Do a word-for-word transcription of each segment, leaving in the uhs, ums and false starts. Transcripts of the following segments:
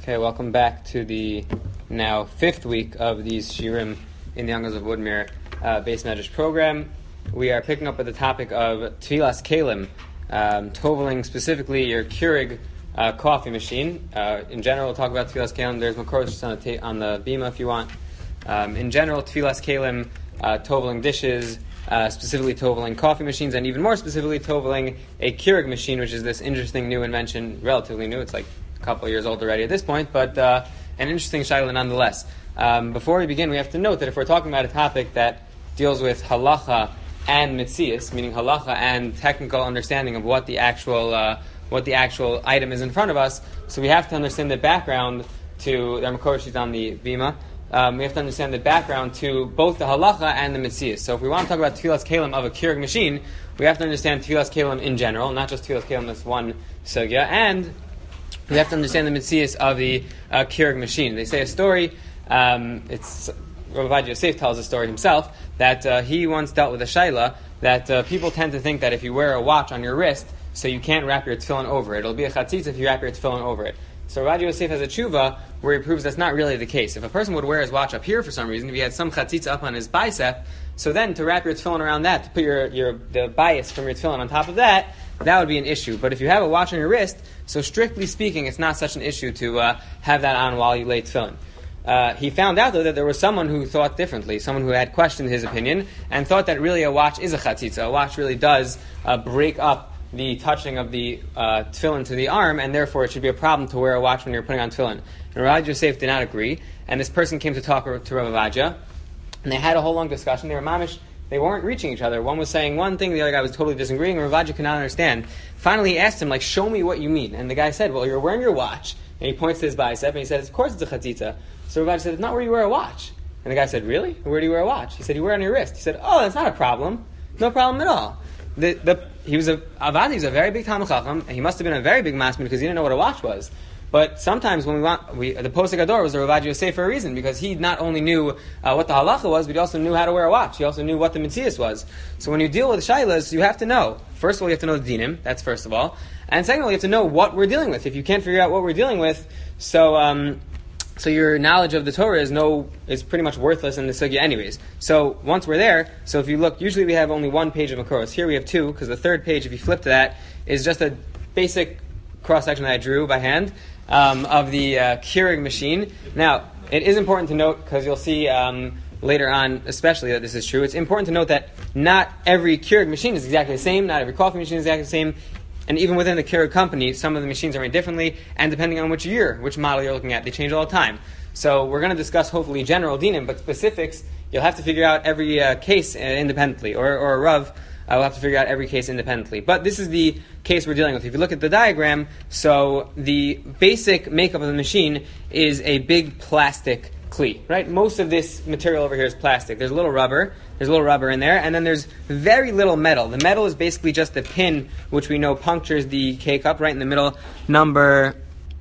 Okay, welcome back to the now fifth week of these Shirim in the Young Girls of Woodmere uh, base medrash program. We are picking up with the topic of Tfilas Kelim, um, toveling specifically your Keurig uh, coffee machine. Uh, in general, we'll talk about Tfilas Kelim. There's Makoros on the, ta- on the bima if you want. Um, in general, Tfilas Kelim, uh, toveling dishes, uh, specifically toveling coffee machines, and even more specifically toveling a Keurig machine, which is this interesting new invention, relatively new. It's like a couple of years old already at this point, but uh, an interesting shayla nonetheless. Um, before we begin, we have to note that if we're talking about a topic that deals with halacha and mitzias, meaning halacha and technical understanding of what the actual uh, what the actual item is in front of us, so we have to understand the background to the Makoros on the bima. Um, we have to understand the background to both the halacha and the mitzias. So if we want to talk about Tfilas Kelim of a Keurig machine, we have to understand Tfilas Kelim in general, not just Tfilas Kelim as one sugya, and we have to understand the mitzias of the uh, Keurig machine. They say a story, um, it's Rav Yosef tells a story himself, that uh, he once dealt with a shayla that uh, people tend to think that if you wear a watch on your wrist, so you can't wrap your tefillin over it. It'll be a chatzitz if you wrap your tefillin over it. So Rav Yosef has a tshuva where he proves that's not really the case. If a person would wear his watch up here for some reason, if he had some chatzitz up on his bicep, so then to wrap your tefillin around that, to put your, your the bias from your tefillin on top of that, that would be an issue. But if you have a watch on your wrist, so strictly speaking, it's not such an issue to uh, have that on while you lay tefillin. Uh, he found out, though, that there was someone who thought differently, someone who had questioned his opinion, and thought that really a watch is a chatzitza. A watch really does uh, break up the touching of the uh, tefillin to the arm, and therefore it should be a problem to wear a watch when you're putting on tefillin. And Rav Yosef did not agree, and this person came to talk to Rav Avadja, and they had a whole long discussion. They were mamish. They weren't reaching each other. One was saying one thing, the other guy was totally disagreeing, and Rav Avadja could not understand. Finally, he asked him, like, show me what you mean. And the guy said, well, you're wearing your watch. And he points to his bicep, and he says, of course it's a chatzitza. So Rav Avadja said, it's not where you wear a watch. And the guy said, really? Where do you wear a watch? He said, you wear it on your wrist. He said, oh, that's not a problem. No problem at all. The, the, he was a Avadi, he was a very big Talmid Chacham, and he must have been a very big masman because he didn't know what a watch was. But sometimes when we want, we, the Posek Ador was a Rav Yosef for a reason, because he not only knew uh, what the halacha was, but he also knew how to wear a watch. He also knew what the mitzias was. So when you deal with shaylas, you have to know. First of all, you have to know the dinim. That's first of all. And second of all, you have to know what we're dealing with. If you can't figure out what we're dealing with, so um, so your knowledge of the Torah is no is pretty much worthless in the sugya anyways. So once we're there, so if you look, usually we have only one page of Makoros. Here we have two, because the third page, if you flip to that, is just a basic cross-section that I drew by hand um, of the uh, Keurig machine. Now, it is important to note, because you'll see um, later on especially that this is true, it's important to note that not every Keurig machine is exactly the same, not every coffee machine is exactly the same, and even within the Keurig company, some of the machines are made differently, and depending on which year, which model you're looking at, they change all the time. So we're going to discuss hopefully general dinim, but specifics, you'll have to figure out every uh, case uh, independently, or, or a Rav uh, will have to figure out every case independently. But this is the case we're dealing with. If you look at the diagram, so the basic makeup of the machine is a big plastic kli, right? Most of this material over here is plastic. There's a little rubber, there's a little rubber in there, and then there's very little metal. The metal is basically just the pin, which we know punctures the K-cup right in the middle. Number,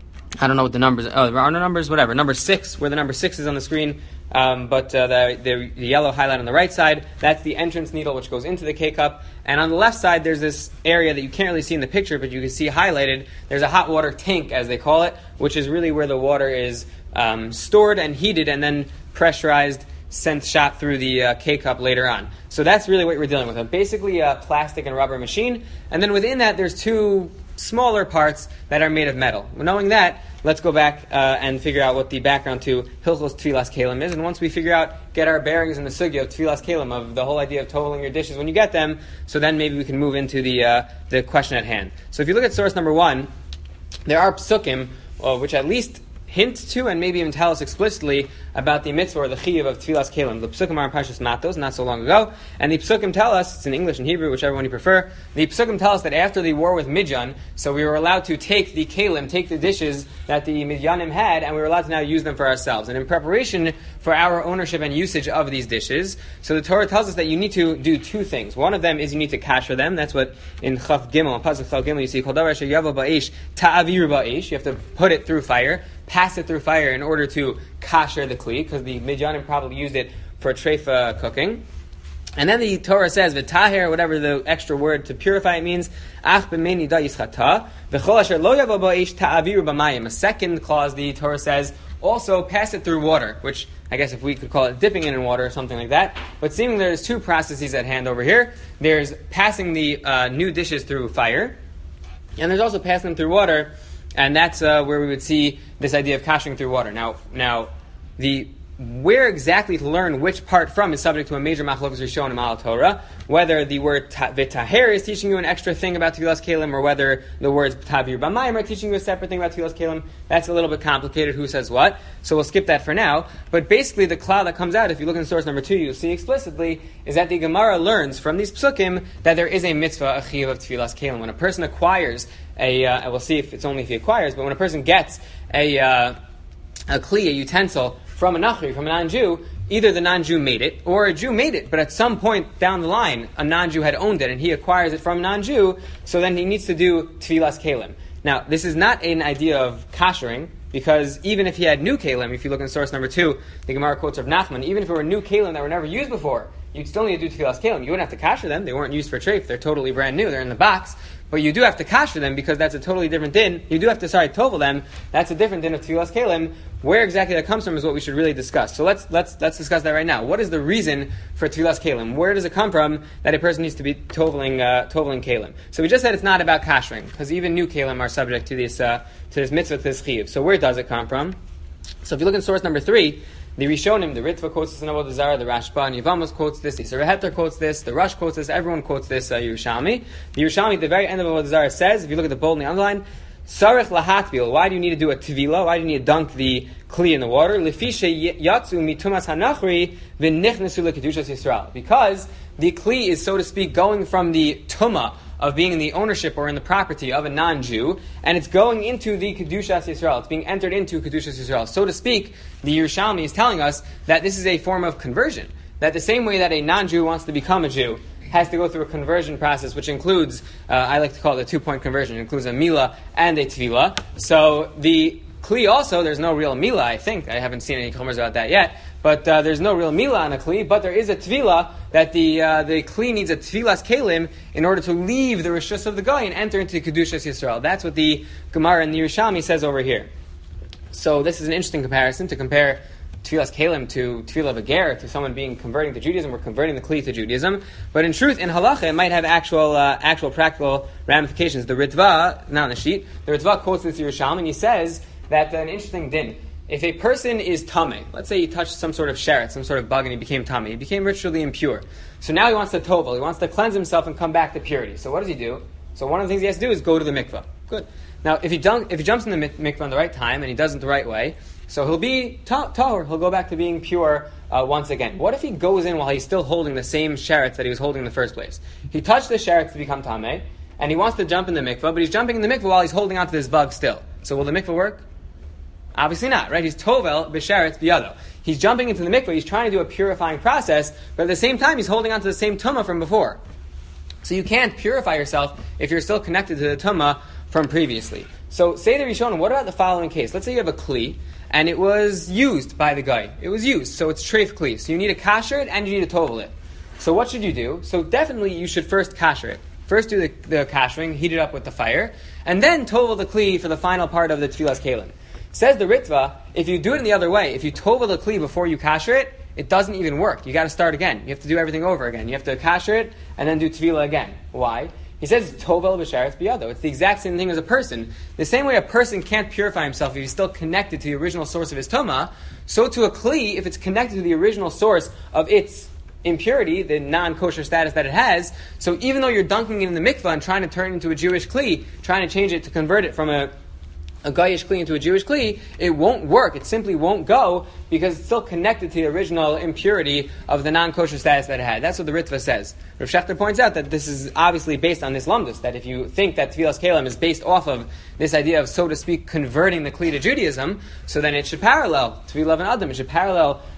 I don't know what the numbers are. Oh, there are no numbers, whatever. Number six, where the number six is on the screen, um, but uh, the, the, the yellow highlight on the right side, that's the entrance needle which goes into the K-cup. And on the left side, there's this area that you can't really see in the picture, but you can see highlighted. There's a hot water tank, as they call it, which is really where the water is um, stored and heated and then pressurized, sent shot through the uh, K-cup later on. So that's really what we're dealing with. Basically a plastic and rubber machine. And then within that, there's two smaller parts that are made of metal. Knowing that, let's go back uh, and figure out what the background to Hilchos Tfilas Kelim is. And once we figure out, get our bearings in the sugya of Tfilas Kelim, of the whole idea of toveling your dishes when you get them, so then maybe we can move into the uh, the question at hand. So if you look at source number one, there are psukim, uh, which at least hint to and maybe even tell us explicitly about the mitzvah or the chiyuv of Tfilas Kelim. The psukim are in Parshas Matos, not so long ago, and the psukim tell us, it's in English and Hebrew, whichever one you prefer, the psukim tell us that after the war with Midyan, so we were allowed to take the kelim, take the dishes that the Midyanim had, and we were allowed to now use them for ourselves. And in preparation for our ownership and usage of these dishes, so the Torah tells us that you need to do two things. One of them is you need to kasher them. That's what in Chaf Gimel, in Pasuk Chaf Gimel, you see, Kol davar asher yavo ba'esh ta'aviru ba'esh. You have to put it through fire, pass it through fire in order to kasher the kli, because the Midyanim probably used it for treifa cooking. And then the Torah says, v'taher, whatever the extra word to purify it means, ach b'meni da yischata, v'chol asher lo yavo ba'esh ta'aviru b'mayim. A second clause, the Torah says, also pass it through water, which I guess if we could call it dipping it in water or something like that. But seemingly there's two processes at hand over here. There's passing the uh, new dishes through fire, and there's also passing them through water, and that's uh, where we would see this idea of kashering through water. Now, now the where exactly to learn which part from is subject to a major machlokas Rishonim in Al Torah. Whether the word v'taher is teaching you an extra thing about Tevilas Kelim, or whether the words tavir b'mayim are teaching you a separate thing about Tevilas Kelim, that's a little bit complicated. Who says what? So we'll skip that for now. But basically, the cloud that comes out, if you look in source number two, you'll see explicitly is that the Gemara learns from these psukim that there is a mitzvah, a chiyuv of Tevilas Kelim. When a person acquires a, uh, we'll see if it's only if he acquires, but when a person gets a uh, a kli, a utensil, from a nachri, from a non-Jew, either the non-Jew made it, or a Jew made it, but at some point down the line, a non-Jew had owned it, and he acquires it from a non-Jew, so then he needs to do Tevilas Kelim. Now, this is not an idea of kashering, because even if he had new Kelim, if you look in source number two, the Gemara quotes of Nachman, even if it were new Kelim that were never used before, you'd still need to do Tevilas Kelim. You wouldn't have to kasher them. They weren't used for treif. They're totally brand new. They're in the box. But you do have to kasher them because that's a totally different din. You do have to, sorry, tovel them. That's a different din of Tevilas Kelim. Where exactly that comes from is what we should really discuss. So let's let's let's discuss that right now. What is the reason for Tevilas Kelim? Where does it come from that a person needs to be toveling uh, toveling Kelim? So we just said it's not about kashering, because even new Kelim are subject to this uh, to this mitzvah, to this chiyuv. So where does it come from? So if you look in source number three, the Rishonim, the Ritva quotes this in Avodah Zarah, the Rashba and Yevamos quotes this, the Saraheter quotes this, the Rush quotes this, everyone quotes this, uh, Yerushalmi. The Yerushalmi at the very end of Avodah Zarah says, if you look at the boldly underlined, Sarech lahatbil, why do you need to do a tvila? Why do you need to dunk the kli in the water? Lefishe yatsu mitumas hanachri v'nichnesu lekedushas Yisrael. Because the kli is, so to speak, going from the tuma of being in the ownership or in the property of a non-Jew, and it's going into the Kedushas Yisrael. It's being entered into Kedushas Yisrael. So to speak, the Yerushalmi is telling us that this is a form of conversion. That the same way that a non-Jew wants to become a Jew has to go through a conversion process, which includes, uh, I like to call it a two-point conversion. It includes a mila and a tvila. So the kli also, there's no real mila, I think. I haven't seen any chomers about that yet. But uh, there's no real mila on a kli, but there is a tvila that the uh, the kli needs a tvilas kelim in order to leave the rishus of the guy and enter into Kedushas Yisrael. That's what the Gemara in the Yerushalmi says over here. So this is an interesting comparison, to compare tvilas kelim to tvila of a ger, to someone being converting to Judaism or converting the kli to Judaism. But in truth, in halacha, it might have actual uh, actual practical ramifications. The Ritva, not on the sheet, the Ritva quotes this Yerushalmi, and he says that uh, an interesting din. If a person is tameh, let's say he touched some sort of sheret, some sort of bug, and he became tameh, he became ritually impure. So now he wants to tovel, he wants to cleanse himself and come back to purity. So what does he do? So one of the things he has to do is go to the mikveh. Good. Now, if he dunk, if he jumps in the mikveh on the right time and he does it the right way, so he'll be ta- tahor, he'll go back to being pure uh, once again. What if he goes in while he's still holding the same sherets that he was holding in the first place? He touched the sherets to become tameh, and he wants to jump in the mikveh, but he's jumping in the mikveh while he's holding onto this bug still. So will the mikveh work? Obviously not, right? He's tovel b'sheretz biyado. He's jumping into the mikveh, he's trying to do a purifying process, but at the same time he's holding on to the same tumah from before. So you can't purify yourself if you're still connected to the tumah from previously. So say the Rishonim, what about the following case? Let's say you have a kli, and it was used by the guy. It was used, so it's treif kli. So you need to kasher it, and you need to tovel it. So what should you do? So definitely you should first kasher it. First do the, the kashering, heat it up with the fire, and then tovel the kli for the final part of the tfilas kelim. Says the Ritva, if you do it in the other way, if you tovel the kli before you kasher it, it doesn't even work. You got to start again. You have to do everything over again. You have to kasher it and then do tvila again. Why? He says tovel b'sheretz biyado. It's the exact same thing as a person. The same way a person can't purify himself if he's still connected to the original source of his tuma, so to a kli, if it's connected to the original source of its impurity, the non-kosher status that it has, so even though you're dunking it in the mikvah and trying to turn it into a Jewish kli, trying to change it to convert it from a a Goyish kli into a Jewish kli, it won't work. It simply won't go because it's still connected to the original impurity of the non-kosher status that it had. That's what the Ritva says. Rav Shechter points out that this is obviously based on this lumdus, that if you think that Tfilas Kelim is based off of this idea of, so to speak, converting the kli to Judaism, so then it should parallel Tfilah and Adam. It should parallel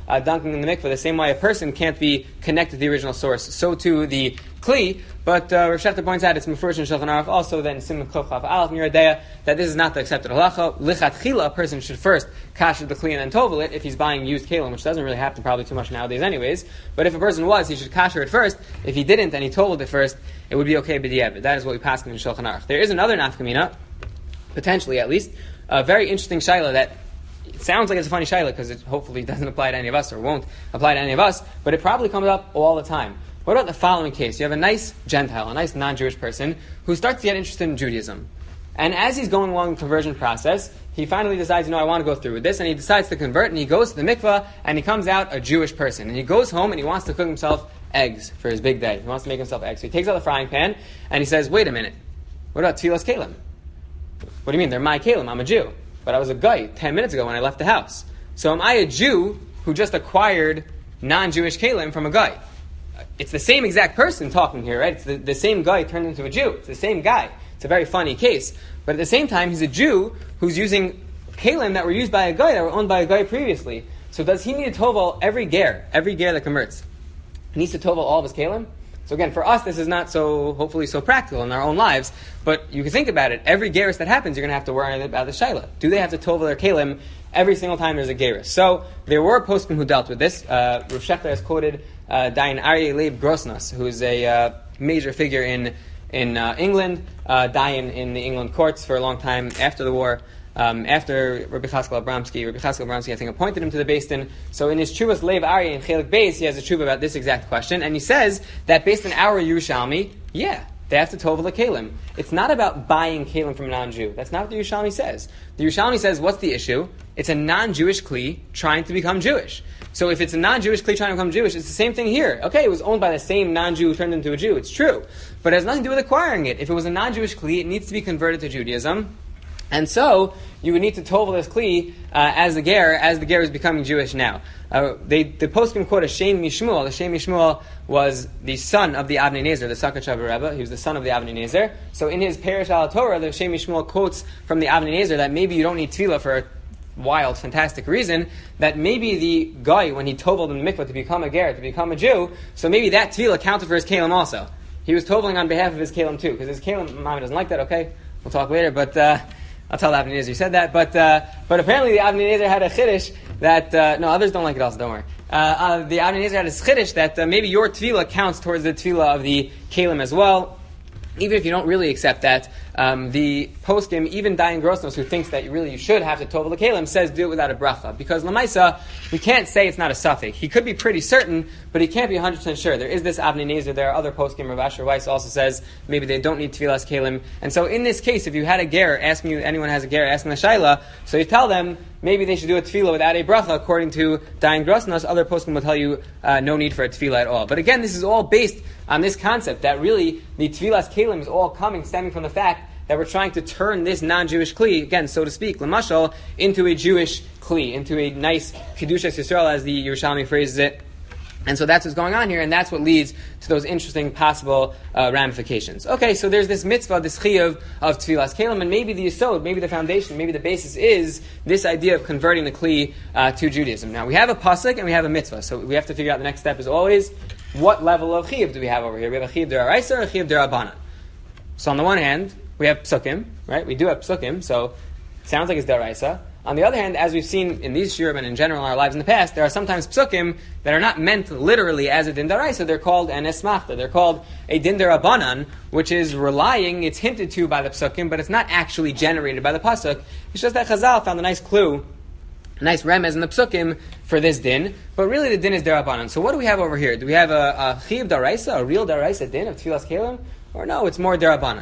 uh, dunking in the mikveh, the same way a person can't be connected to the original source, so too the kli. But uh, Rav Shechter points out it's mefurish in Shulchan Aruch also that in Simon Chof Chaf Aleph Miradea that this is not the accepted halacha. Lichatchila, a person should first kasher the kli and then tovel it if he's buying used kalim, which doesn't really happen probably too much nowadays anyways. But if a person was, he should kasher it first. If he didn't and he toveled it first, it would be okay b'diavad. That is what we pass in Shulchan Aruch. There is another nafkamina, potentially at least, a very interesting shaila that it sounds like it's a funny shaila because it hopefully doesn't apply to any of us or won't apply to any of us, but it probably comes up all the time. What about the following case? You have a nice Gentile, a nice non-Jewish person who starts to get interested in Judaism. And as he's going along the conversion process, he finally decides, you know, I want to go through with this, and he decides to convert, and he goes to the mikveh, and he comes out a Jewish person. And he goes home, and he wants to cook himself eggs for his big day. He wants to make himself eggs. So he takes out the frying pan, and he says, wait a minute, what about Tfilas Kalim? What do you mean? They're my Kalim. I'm a Jew. But I was a guy ten minutes ago when I left the house. So am I a Jew who just acquired non-Jewish Kalim from a guy? It's the same exact person talking here, right? It's the, the same guy turned into a Jew. It's the same guy. It's a very funny case. But at the same time, he's a Jew who's using Kalim that were used by a guy, that were owned by a guy previously. So does he need to tovel every ger, every ger that converts? He needs to tovel all of his Kalim? So again, for us, this is not so, hopefully, so practical in our own lives. But you can think about it. Every gerus that happens, you're going to have to worry about the shaila. Do they have to tovel their Kalim every single time there's a gerus? So there were poskim who dealt with this. Uh, Rav Shechter has quoted uh, Dayan Aryeh Leib Grossnas, who is a uh, major figure in in uh, England, uh, Dayan in the England courts for a long time after the war. Um, after Rabbi Chaskel Abramsky, Rabbi Chaskel Abramsky, I think, appointed him to the Beis Din. So in his Chuvas Lev Aryeh in Chelik Beis, he has a Chuva about this exact question, and he says that based on our Yerushalmi, yeah, they have to tovel the Kalim. It's not about buying Kalim from a non-Jew. That's not what the Yerushalmi says. The Yerushalmi says, what's the issue? It's a non-Jewish Kli trying to become Jewish. So if it's a non-Jewish Kli trying to become Jewish, it's the same thing here. Okay, it was owned by the same non-Jew who turned into a Jew. It's true. But it has nothing to do with acquiring it. If it was a non-Jewish Kli, it needs to be converted to Judaism. And so, you would need to tovel this Kli uh, as the ger, as the ger is becoming Jewish now. Uh, they, the poskim quote a Shem Mishmuel. The Shem Mishmuel was the son of the Avnei Nezer, the Sakhav Rebbe. He was the son of the Avnei Nezer. So in his Perish al Torah, the Shem Mishmuel quotes from the Avnei Nezer that maybe you don't need tefillah for a wild, fantastic reason, that maybe the guy, when he toveled in the mikvah to become a ger, to become a Jew, so maybe that tefillah counted for his kalim also. He was toveling on behalf of his kalim too, because his kalim, Mama doesn't like that, okay? We'll talk later, but uh, I'll tell the Avnei Nezer you said that, but uh, but apparently the Avnei Nezer had a chiddush that, uh, no, others don't like it also, don't worry. Uh, uh, the Avnei Nezer had a chiddush that uh, maybe your tefillah counts towards the tefillah of the kalim as well. Even if you don't really accept that, um, the poskim, even Dayan Grossnos, who thinks that you really you should have to tovel the kalim, says do it without a bracha. Because Lamaisa, we can't say it's not a suffix. He could be pretty certain, but he can't be one hundred percent sure. There is this Avnei Nezer, there are other poskim. Rav Asher Weiss also says maybe they don't need tevilas kalim. And so in this case, if you had a ger asking you, anyone has a ger asking the shaila, so you tell them maybe they should do a tefillah without a bracha. According to Dayan Grossnos, other poskim will tell you uh, no need for a tefillah at all. But again, this is all based on this concept that really the tevilas kalim is all coming, stemming from the fact that we're trying to turn this non-Jewish kli, again, so to speak, lamashal, into a Jewish kli, into a nice kedushas Yisrael, as the Yerushalmi phrases it. And so that's what's going on here, and that's what leads to those interesting possible uh, ramifications. Okay, so there's this mitzvah, this chiyuv of tevilas kalim, and maybe the yisod, maybe the foundation, maybe the basis is this idea of converting the kli uh, to Judaism. Now, we have a pasuk and we have a mitzvah, so we have to figure out the next step is always, what level of chiyuv do we have over here? We have a chiyuv d'oraisa or a chiyuv d'rabbanan. So on the one hand, we have psukim, right? We do have psukim, so it sounds like it's d'oraisa. On the other hand, as we've seen in these shiurim and in general in our lives in the past, there are sometimes psukim that are not meant literally as a din d'oraisa. They're called an esmachta. They're called a din d'rabbanan, which is relying, it's hinted to by the psukim, but it's not actually generated by the pasuk. It's just that Chazal found a nice clue, a nice remez in the psukim for this din, but really the din is d'rabbanan. So what do we have over here? Do we have a, a chiyuv d'oraisa, a real d'oraisa din of tevilas kalim? Or no, it's more d'rabbanan.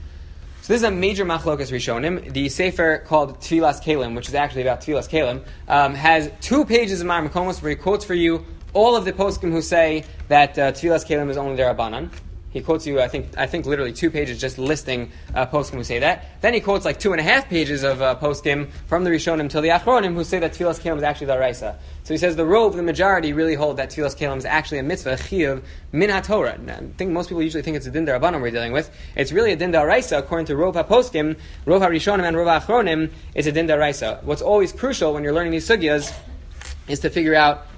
So this is a major machlokas rishonim. The sefer called Tevilas Kalim, which is actually about Tevilas Kalim, um, has two pages of Mar Makomos where he quotes for you all of the poskim who say that uh, Tevilas Kalim is only d'rabbanan. He quotes you, I think, I think literally two pages just listing uh, poskim who say that. Then he quotes like two and a half pages of uh, poskim from the Rishonim till the Achronim who say that Tevilas Kalim is actually d'oraisa. So he says the rove, the majority, really hold that Tevilas Kalim is actually a mitzvah, a chiyuv, min ha-Torah. I think most people usually think it's a din d'rabbanan we're dealing with. It's really a din d'oraisa according to rove ha-poskim, rove ha-Rishonim and rove ha-Achronim, it's a din d'oraisa. What's always crucial when you're learning these sugyas is to figure out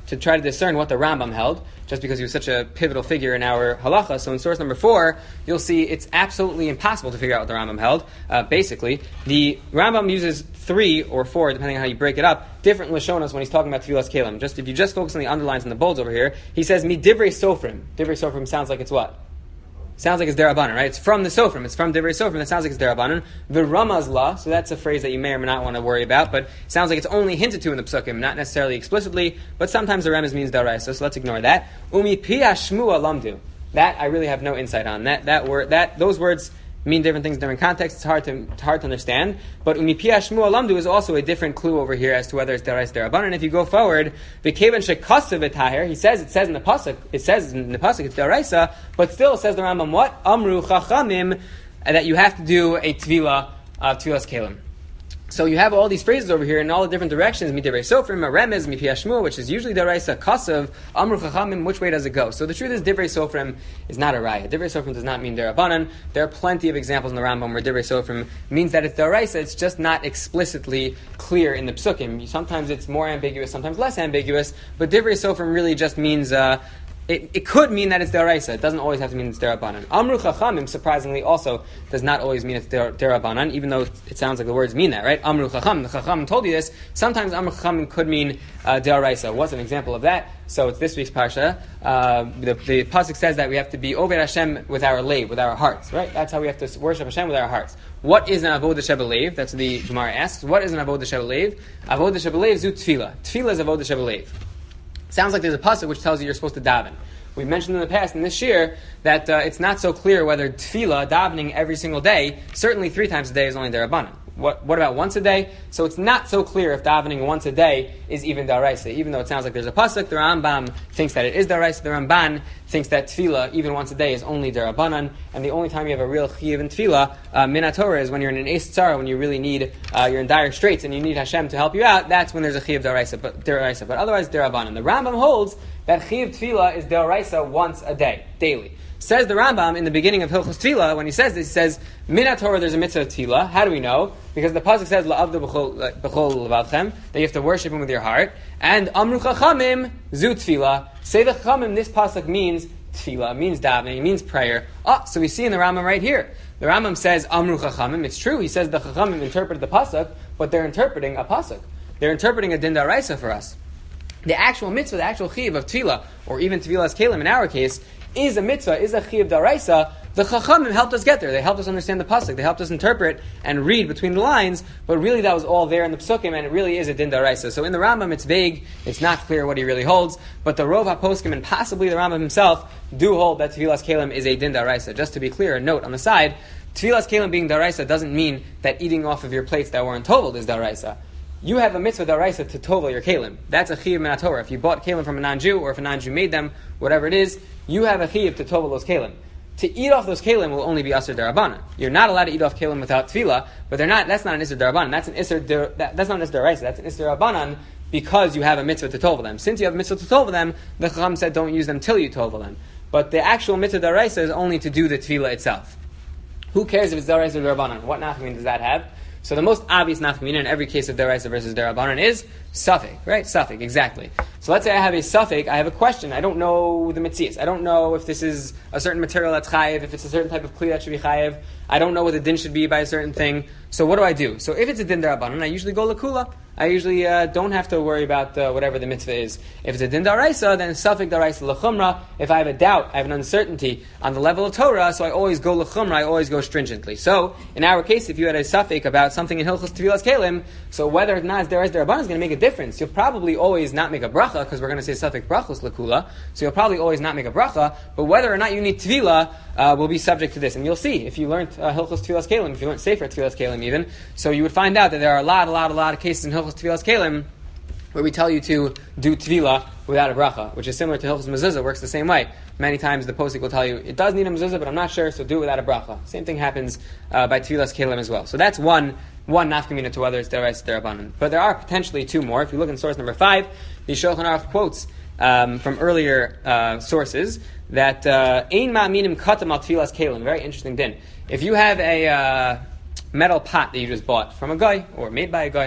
to try to discern what the Rambam held, just because he was such a pivotal figure in our halacha. So in source number four, you'll see it's absolutely impossible to figure out what the Rambam held. Uh, basically, the Rambam uses three or four, depending on how you break it up, different lashonos when he's talking about Tevilas Kalim. Just if you just focus on the underlines and the bolds over here, he says mi divrei sofrim. Divrei sofrim sounds like it's what? Sounds like it's derabanan, right? It's from the sofrim. It's from divrei sofrim. That sounds like it's derabanan. V'ramaz la. So that's a phrase that you may or may not want to worry about, but it sounds like it's only hinted to in the psukim, not necessarily explicitly. But sometimes the remez means daraisa. So let's ignore that. Umi pia shmua lamdu. That I really have no insight on. That that word that those words mean different things in different contexts. It's hard to it's hard to understand. But umi pia shmua lamdu is also a different clue over here as to whether it's daraisa derabanan. And if you go forward, v'kevan shekasav etaher. He says it says in the pasuk. It says in the pasuk it's daraisa, but still it says the Rambam what amru chachamim that you have to do a tvila of tvilas kalim. So you have all these phrases over here in all the different directions. Mi divrei sofrim, remez, mi pia shmua, which is usually daraisa, kasav, amru chachamim. Which way does it go? So the truth is, divrei sofrim is not a raya. Divrei sofrim does not mean derabanan. There are plenty of examples in the Rambam where divrei sofrim means that it's daraisa. It's just not explicitly clear in the psukim. Sometimes it's more ambiguous, sometimes less ambiguous. But divrei sofrim really just means. Uh, It, it could mean that it's deraisa. It doesn't always have to mean it's derabanan. Amru chachamim, surprisingly, also does not always mean it's der, derabanan, even though it sounds like the words mean that, right? Amru chacham, the chacham told you this. Sometimes amru chachamim could mean uh, deraisa. What's an example of that? So it's this week's parsha. Uh, the, the pasuk says that we have to be oved Hashem with our leiv, with our hearts, right? That's how we have to worship Hashem with our hearts. What is an avodah shebelev? That's what the Gemara asks. What is an avodah shebelev? Avodah shebelev zu tefillah. Tefillah is avodah shebelev. Sounds like there's a pasuk which tells you you're supposed to daven. We've mentioned in the past, in this year, that uh, it's not so clear whether tefillah, davening every single day, certainly three times a day is only derabanan. What, what about once a day? So it's not so clear if davening once a day is even daraisa. Even though it sounds like there's a pasuk, the Rambam thinks that it is daraisa. The Ramban thinks that tefillah, even once a day, is only derabanan. And the only time you have a real chiyuv in tefillah, uh, min haTorah, is when you're in an eis tzara, when you really need, uh, you're in dire straits and you need Hashem to help you out. That's when there's a chiyuv daraisa. But daraisa, but otherwise derabanan. The Rambam holds that chiyuv tefillah is daraisa once a day, daily. Says the Rambam in the beginning of Hilchos Tefillah, when he says this, he says, Min HaTorah, there's a mitzvah of Tefillah. How do we know? Because the pasuk says, La'avdu b'chol levavchem, that you have to worship him with your heart. And Amru Chachamim, Zu Tefillah. Say the Chachamim, this pasuk means Tefillah, means davening, it means prayer. Ah, so we see in the Rambam right here. The Rambam says, Amru Chachamim. It's true, he says the Chachamim interpreted the pasuk, but they're interpreting a pasuk. They're interpreting a din daraisa for us. The actual mitzvah, the actual chiyuv of Tefillah, or even Tevilas Kalim in our case, is a mitzvah, is a chiyuv daraisa. The Chachamim helped us get there. They helped us understand the pasuk. They helped us interpret and read between the lines. But really, that was all there in the psukim, and it really is a din daraisa. So in the Rambam, it's vague. It's not clear what he really holds. But the Rov HaPoskim and possibly the Rambam himself do hold that Tevilas Kalim is a din daraisa. Just to be clear, a note on the side: Tevilas Kalim being daraisa doesn't mean that eating off of your plates that weren't toveled is daraisa. You have a mitzvah daraisa to tovel your kalim. That's a chiyuv min haTorah. If you bought kalim from a non-Jew, or if a non-Jew made them, whatever it is, you have a chiyuv to tovel those kalim. To eat off those kalim will only be asur derabanan. You're not allowed to eat off kalim without tefillah, but they're not. That's not an isur derabanan. That's an isur. Der, that, that's not an isur deraisa. That's an isur derabanan because you have a mitzvah to tovel them. Since you have a mitzvah to tovel them, the Chacham said don't use them till you tovel them. But the actual mitzvah deraisa is only to do the tefillah itself. Who cares if it's deraisa or derabanan? What nafkamin does that have? So the most obvious nafkamina in every case of deraisa versus derabanan is suffix, right? Suffix, exactly. So let's say I have a suffix, I have a question, I don't know the mitzias, I don't know if this is a certain material that's chayiv, if it's a certain type of kli that should be chayiv, I don't know what the din should be by a certain thing, so what do I do? So if it's a din derabanan, I usually go lakula. I usually uh, don't have to worry about uh, whatever the mitzvah is. If it's a din daraisa, then suffix daraisa lechumra. If I have a doubt, I have an uncertainty on the level of Torah, so I always go lechumra, I always go stringently. So, in our case, if you had a suffix about something in Hilchos Tevilas Kalim, so whether or not it's deraisa derabanan is going to make a difference. You'll probably always not make a bracha, because we're going to say suffix brachos lakula, so you'll probably always not make a bracha, but whether or not you need tefillah uh, will be subject to this. And you'll see, if you learned uh, Hilchos Tevilas Kalim, if you learned Sefer Tevilas Kalim even, so you would find out that there are a lot, a lot, a lot of cases in Hilchos Tevilas Kalim where we tell you to do tefillah without a bracha, which is similar to Hilchos Mezuzah, works the same way. Many times the posik will tell you, it does need a mezuzah, but I'm not sure, so do it without a bracha. Same thing happens uh, by Tevilas Kalim as well. So that's one one nafkamina to whether it's deraisa or derabanan. But there are potentially two more. If you look in source number five, the Shulchan Aruch quotes um, from earlier uh, sources that ein ma'aminim katam al Tevilas Kalim. Very interesting din. If you have a uh, metal pot that you just bought from a guy or made by a guy,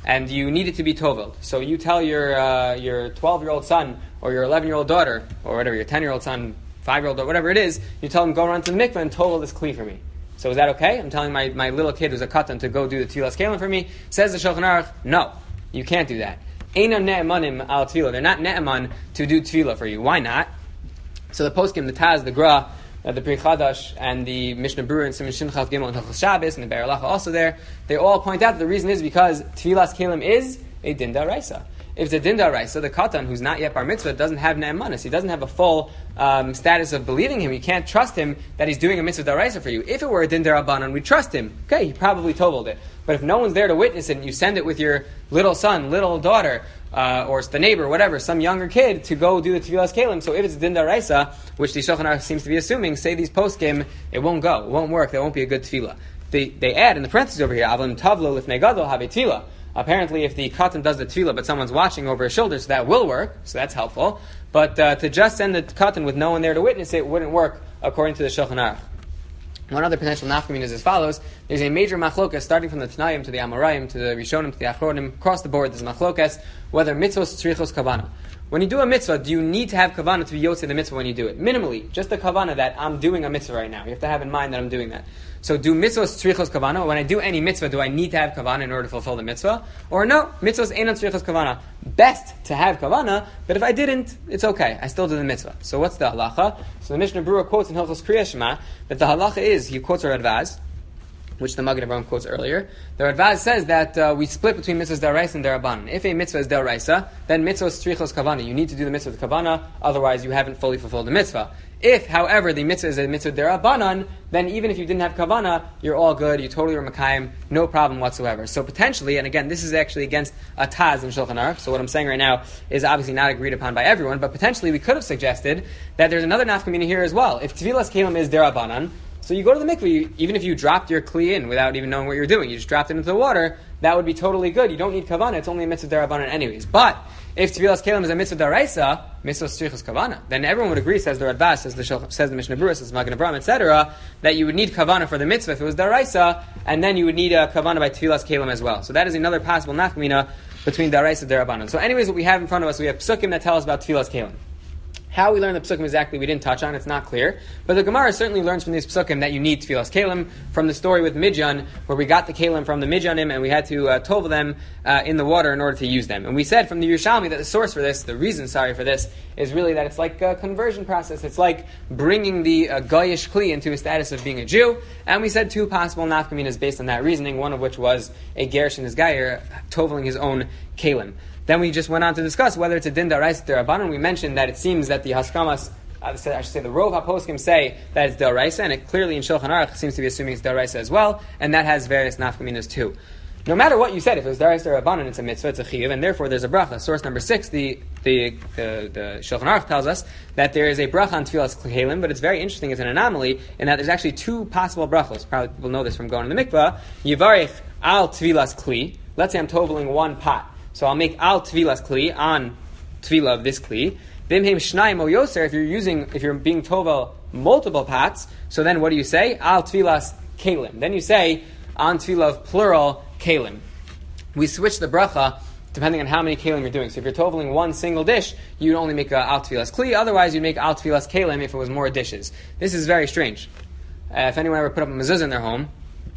and you need it to be toveled. So you tell your uh, your twelve-year-old son or your eleven-year-old daughter or whatever, your ten-year-old son, five-year-old daughter, whatever it is, you tell them, go run to the mikveh and tovel this kli for me. So is that okay? I'm telling my, my little kid who's a katan to go do the Tfilas Kelim for me. Says the Shulchan Aruch, no, you can't do that. Eino ne'emanim al tefillah. They're not ne'eman to do tefillah for you. Why not? So the poskim, the Taz, the Gra, uh, the Pri Chadash, and the Mishnah Berurah and Siman Shin Chaf Gimel and Hilchos Shabbos, and the Be'er Halacha also there, they all point out that the reason is because Tfilas Kelim is a din da'araisa. If it's a din da'araisa, the katan who's not yet bar mitzvah doesn't have ne'emanis. He doesn't have a full um, status of believing him. You can't trust him that he's doing a mitzvah da'araisa for you. If it were a din da'rabanan, we trust him. Okay, he probably toveled it. But if no one's there to witness it, and you send it with your little son, little daughter, uh, or the neighbor, whatever, some younger kid to go do the Tfilas Kelim. So if it's a din da'araisa, which the Shulchan Aruch seems to be assuming, say these post-game, it won't go, it won't work, there won't be a good tefillah. They, they add in the parentheses over here, avlim tavlo lifnei gadol have tefillah. Apparently, if the katan does the tefillah, but someone's watching over his shoulder, so that will work, so that's helpful. But uh, to just send the katan with no one there to witness it wouldn't work, according to the Shulchan Aruch. One other potential nafkamin is as follows. There's a major machlokas, starting from the Tanayim to the Amoraim, to the Rishonim, to the Achronim, across the board, there's machlokas, whether mitzvos tzrichos kavana. When you do a mitzvah, do you need to have kavana to be yotzei the mitzvah when you do it? Minimally, just the kavana that I'm doing a mitzvah right now. You have to have in mind that I'm doing that. So do mitzvahs tzrichos kavana? When I do any mitzvah, do I need to have kavana in order to fulfill the mitzvah? Or no, mitzvahs ain't tzrichos kavana. Best to have kavana, but if I didn't, it's okay. I still do the mitzvah. So what's the halacha? So the Mishnah Berurah quotes in Hilchos Kriya Shema that the halacha is, he quotes our Radvaz, which the Magen Avraham quotes earlier. The Radvaz says that uh, we split between mitzvahs daraisa and darabanan. If a mitzvah is daraisa, then mitzvahs tzrichos kavana. You need to do the mitzvah with kavana, otherwise you haven't fully fulfilled the mitzvah. If, however, the mitzvah is a mitzvah derabanan, then even if you didn't have kavana, you're all good, you totally were makayim, no problem whatsoever. So potentially, and again, this is actually against a Taz in Shulchan Aruch, so what I'm saying right now is obviously not agreed upon by everyone, but potentially we could have suggested that there's another nafkamina here as well. If Tfilas Kelim is derabanan, so you go to the mikveh, you, even if you dropped your kli in without even knowing what you're doing, you just dropped it into the water, that would be totally good. You don't need kavana, it's only a mitzvah derabanan anyways. But if Tfilas Kelim is a mitzvah daraisa, mitzvah strichos kavana, then everyone would agree, says the Radvaz, says the says the Mishnah Berurah, says the Magen Avraham, et cetera, that you would need kavana for the mitzvah if it was daraisa, and then you would need a kavana by Tfilas Kelim as well. So that is another possible nafkamina between daraisa and derabanan. So anyways, what we have in front of us, we have psukim that tell us about Tfilas Kelim. How we learn the psukim exactly, we didn't touch on, it's not clear. But the Gemara certainly learns from these psukim that you need tfilas kelim, from the story with Midyan, where we got the kelim from the Midyanim, and we had to uh, tovel them uh, in the water in order to use them. And we said from the Yerushalmi that the source for this, the reason, sorry, for this, is really that it's like a conversion process. It's like bringing the uh, Goyish Kli into a status of being a Jew. And we said two possible nafkaminas based on that reasoning, one of which was a Gersh and his Gayer toveling his own kelim. Then we just went on to discuss whether it's a din daraisa derabanan. We mentioned that it seems that the haskamas, uh, I should say the rov haposkim say that it's daraisa, and it clearly in Shulchan Aruch seems to be assuming it's daraisa as well, and that has various nafkaminas too. No matter what you said, if it was daraisa derabanan, it's a mitzvah, it's a chiyuv, and therefore there's a bracha. Source number six, the the the, the Shulchan Aruch tells us that there is a bracha on tfilas kelim, but it's very interesting. It's an anomaly in that there's actually two possible brachos. Probably people know this from going to the mikvah. Yivarich al tfilas kli. Let's say I'm toveling one pot. So I'll make al tvilas kli on tvila of this kli. Bimheim shnayim o yoser. If you're using, if you're being tovel multiple pots, so then what do you say? Al tvilas kelim. Then you say on tvila of plural kelim. We switch the bracha depending on how many kelim you're doing. So if you're toveling one single dish, you'd only make a al tvilas kli. Otherwise, you'd make al tvilas kelim if it was more dishes. This is very strange. Uh, if anyone ever put up a mezuzah in their home,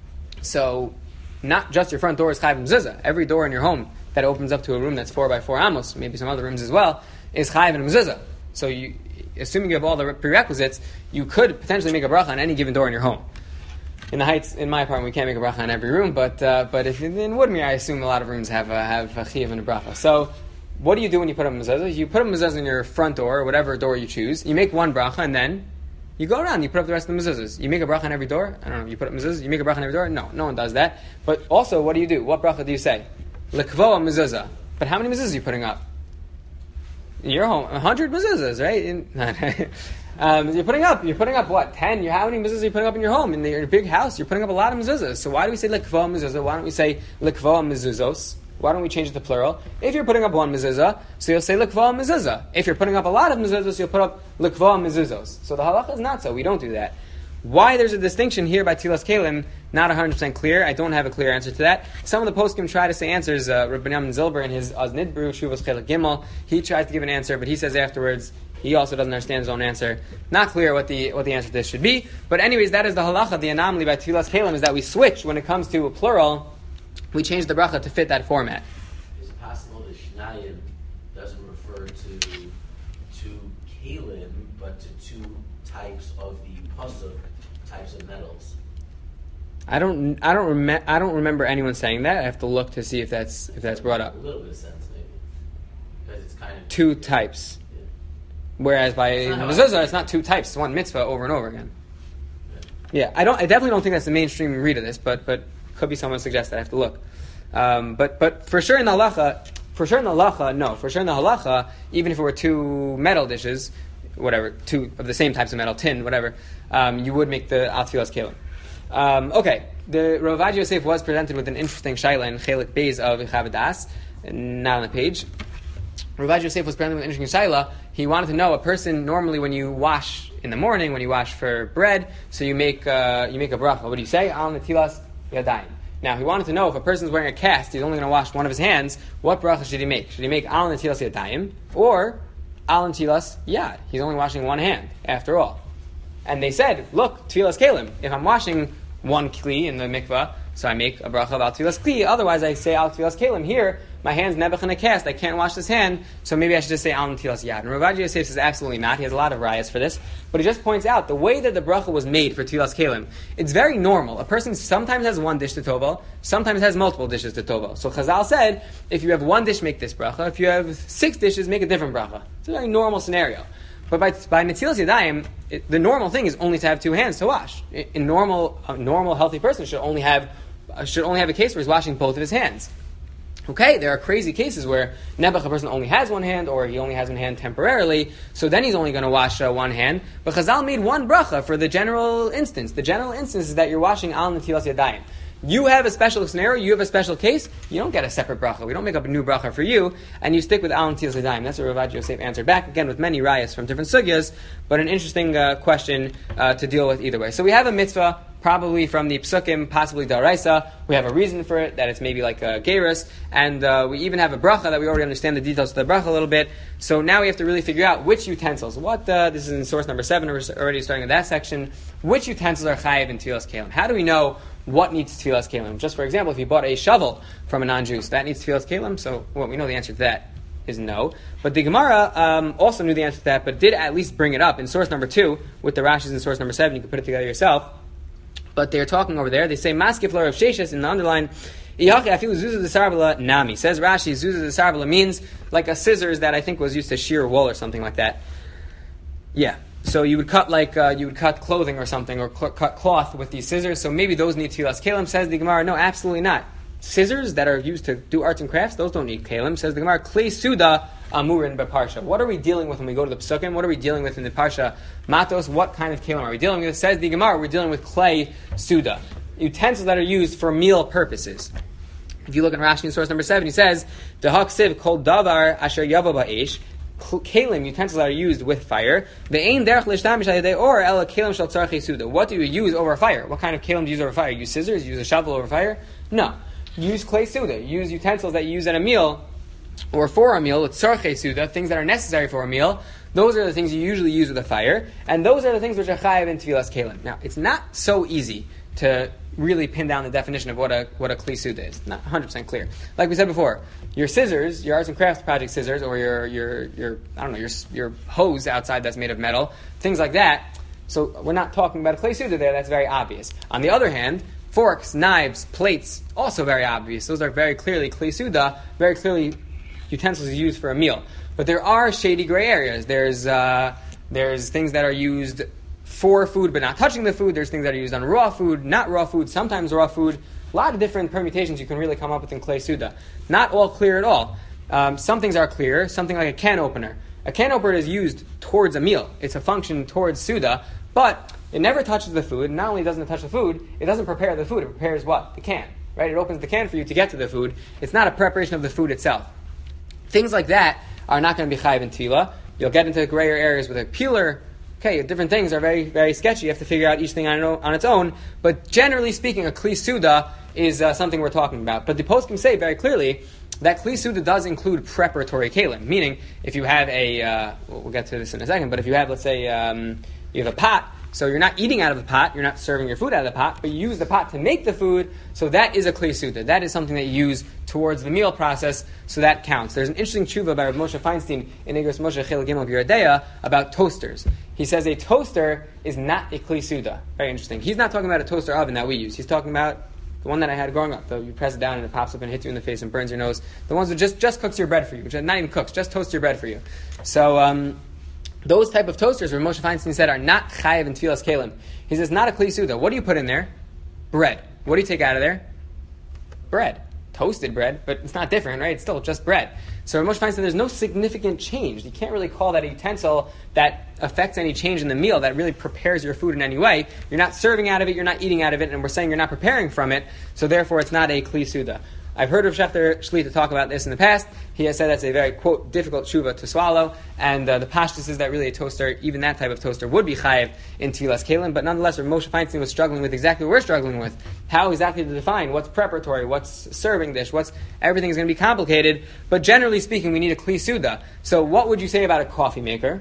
so not just your front door is chayv mezuzah. Every door in your home that opens up to a room that's four by four amos, maybe some other rooms as well, is chayiv and mezuzah. So you, assuming you have all the prerequisites, you could potentially make a bracha on any given door in your home. In the Heights, in my apartment, we can't make a bracha on every room, but uh, but if in Woodmere, I assume a lot of rooms have uh, have a chayiv and a bracha. So what do you do when you put up a mezuzah? You put up a mezuzah in your front door, or whatever door you choose. You make one bracha, and then you go around, you put up the rest of the mezuzahs. You make a bracha on every door? I don't know, you put up mezuzahs, you make a bracha on every door? No, no one does that. But also, what do you do? What bracha do you say? Lekvoa mezuzah. But how many mezuzahs are you putting up? In your home, a hundred mezuzahs, right? In, um, you're putting up, you're putting up what, ten? You how many mezuzahs are you putting up in your home? In the, your big house, you're putting up a lot of mezuzahs. So why do we say lekvoa mezuzah? Why don't we say lekvoa mezuzos? Why don't we change it to plural? If you're putting up one mezuzah, so you'll say lekvoa mezuzah. If you're putting up a lot of mezuzahs, you'll put up lekvoa mezuzos. So the halacha is not so. We don't do that. Why there's a distinction here by Tilas Kalim, not one hundred percent clear. I don't have a clear answer to that. Some of the poskim try to say answers. Uh, Rabbi Binyamin Zilber in his Az Nidbru, Shuvas Chelek Gimel, he tries to give an answer, but he says afterwards he also doesn't understand his own answer. Not clear what the what the answer to this should be. But anyways, that is the halacha, the anomaly by Tilas Kalim, is that we switch when it comes to a plural. We change the bracha to fit that format. Is it possible that Shnayim doesn't refer to two kalim, but to two types of the pasuk, types of metals? I don't. I don't. Rem- I don't remember anyone saying that. I have to look to see if that's if that's brought up. A little bit of sense, maybe, because it's kind of two types. Yeah. Whereas by mezuzah, it's not two types. It's one mitzvah over and over again. Yeah. yeah, I don't. I definitely don't think that's the mainstream read of this, but but could be someone suggests that. I have to look. Um, but but for sure in the halacha, for sure in the halacha, no. For sure in the halacha, even if it were two metal dishes, whatever, two of the same types of metal, tin, whatever, um, you would make the al tfilas kelim. Um, okay, the Rav Ovadia Yosef was presented with an interesting shaila in Chelik Beis of Chavad Das, not on the page. Rav Ovadia Yosef was presented with an interesting shaila. He wanted to know, a person, normally when you wash in the morning, when you wash for bread, so you make uh, you make a bracha. What do you say? Al netilas yadayim. Now, he wanted to know, if a person's wearing a cast, he's only going to wash one of his hands, what bracha should he make? Should he make al netilas yadayim, or al netilas yad? He's only washing one hand, after all. And they said, look, tfilas kelim. If I'm washing one kli in the mikvah, so I make a bracha about tfilas kli. Otherwise, I say al tfilas kelim. Here, my hand's nebuch in a cast. I can't wash this hand, so maybe I should just say al netilas yad. And Rav Ovadia Yosef says absolutely not. He has a lot of rayas for this, but he just points out the way that the bracha was made for tfilas kelim. It's very normal. A person sometimes has one dish to tovel, sometimes has multiple dishes to tovel. So Chazal said, if you have one dish, make this bracha. If you have six dishes, make a different bracha. It's a very normal scenario. But by by netilas yadayim, it, the normal thing is only to have two hands to wash. A, a normal, a normal, healthy person should only have uh, should only have a case where he's washing both of his hands. Okay, there are crazy cases where nebuch, a person only has one hand, or he only has one hand temporarily, so then he's only going to wash uh, one hand. But Chazal made one bracha for the general instance. The general instance is that you're washing al netilas yadayim. You have a special scenario, you have a special case, you don't get a separate bracha. We don't make up a new bracha for you, and you stick with al netilas yadayim. That's what Rav Ovadia Yosef answered back, again with many rayas from different sugyas, but an interesting uh, question uh, to deal with either way. So we have a mitzvah, probably from the psukim, possibly daraisa. We have a reason for it, that it's maybe like a gerus, and uh, we even have a bracha that we already understand the details of the bracha a little bit. So now we have to really figure out which utensils. What uh, this is in source number seven, we're already starting in that section. Which utensils are chayiv in tfilas kelim? How do we know what needs tfilas kelim? Just for example, if you bought a shovel from a non-Jew, so that needs tfilas kelim. So well, we know the answer to that is no. But the Gemara um, also knew the answer to that, but did at least bring it up in source number two with the Rashis in source number seven. You can put it together yourself. But they're talking over there. They say maskiflar of sheshes in the underline. Nami says Rashi. Zuzah de sarvala means like a scissors that I think was used to shear wool or something like that. Yeah. So you would cut like uh, you would cut clothing or something, or cl- cut cloth with these scissors. So maybe those need tfilas kelim. Says the Gemara, no, absolutely not. Scissors that are used to do arts and crafts, those don't need kelim. Says the Gemara, klei suda amurin beparsha. What are we dealing with when we go to the psukim? What are we dealing with in the parsha matos? What kind of kelim are we dealing with? Says the Gemara, we're dealing with klei suda, utensils that are used for meal purposes. If you look at Rashi in source number seven, he says, "Dehak siv kol davar asher yava ba'esh." Kalim, utensils that are used with fire. The ain derech lishtamish alidei or ela kalim shel tzarchei suda. What do you use over fire? What kind of kalim do you use over fire? You use scissors? You use a shovel over fire? No. Use klei suda. Use utensils that you use at a meal or for a meal. It's tzarchei suda, things that are necessary for a meal. Those are the things you usually use with a fire, and those are the things which are chayiv in tfilas kalim. Now, it's not so easy to really pin down the definition of what a what a kli suda is. Not one hundred percent clear. Like we said before, your scissors, your arts and crafts project scissors, or your your your I don't know your your hose outside that's made of metal, things like that. So we're not talking about a kli suda there. That's very obvious. On the other hand, forks, knives, plates, also very obvious. Those are very clearly kli suda, very clearly utensils used for a meal. But there are shady gray areas. There's uh, there's things that are used for food but not touching the food. There's things that are used on raw food, not raw food, sometimes raw food. A lot of different permutations you can really come up with in klei suda. Not all clear at all. Um, some things are clear, something like a can opener. A can opener is used towards a meal. It's a function towards suda, but it never touches the food. Not only doesn't it touch the food, it doesn't prepare the food. It prepares what? The can. Right? It opens the can for you to get to the food. It's not a preparation of the food itself. Things like that are not going to be chayiv in tefillah. You'll get into grayer areas with a peeler. Okay, Okay, different things are very, very sketchy. You have to figure out each thing on, on its own. But generally speaking, a Kli Suda is uh, something we're talking about. But the poskim say very clearly that Kli Suda does include preparatory kalim, meaning if you have a, uh, we'll get to this in a second, but if you have, let's say, um, you have a pot, so you're not eating out of the pot, you're not serving your food out of the pot, but you use the pot to make the food, so that is a Kli Suda. That is something that you use towards the meal process, so that counts. There's an interesting tshuva by Rav Moshe Feinstein in Igros Moshe Chel Gimel of Yeridea about toasters. He says a toaster is not a Kli Suda. Very interesting. He's not talking about a toaster oven that we use. He's talking about the one that I had growing up. The, you press it down and it pops up and hits you in the face and burns your nose. The ones that just, just cooks your bread for you, which not even cooks, just toasts your bread for you. So, um, those type of toasters, where Moshe Feinstein said, are not chayiv and tfilas kalim. He says, not a Kli Suda. What do you put in there? Bread. What do you take out of there? Bread. Toasted bread, but it's not different, right? It's still just bread. So Moshe Feinstein, there's no significant change. You can't really call that a utensil that affects any change in the meal, that really prepares your food in any way. You're not serving out of it, you're not eating out of it, and we're saying you're not preparing from it, so therefore it's not a Kli Suda. I've heard of Shechter Shlita talk about this in the past. He has said that's a very, quote, difficult tshuva to swallow, and uh, the pashtus is that really a toaster, even that type of toaster, would be chayiv in tfilas kalim, but nonetheless, Moshe Feinstein was struggling with exactly what we're struggling with. How exactly to define what's preparatory, what's serving dish, what's, everything's going to be complicated, but generally speaking, we need a Kli Suda. So what would you say about a coffee maker?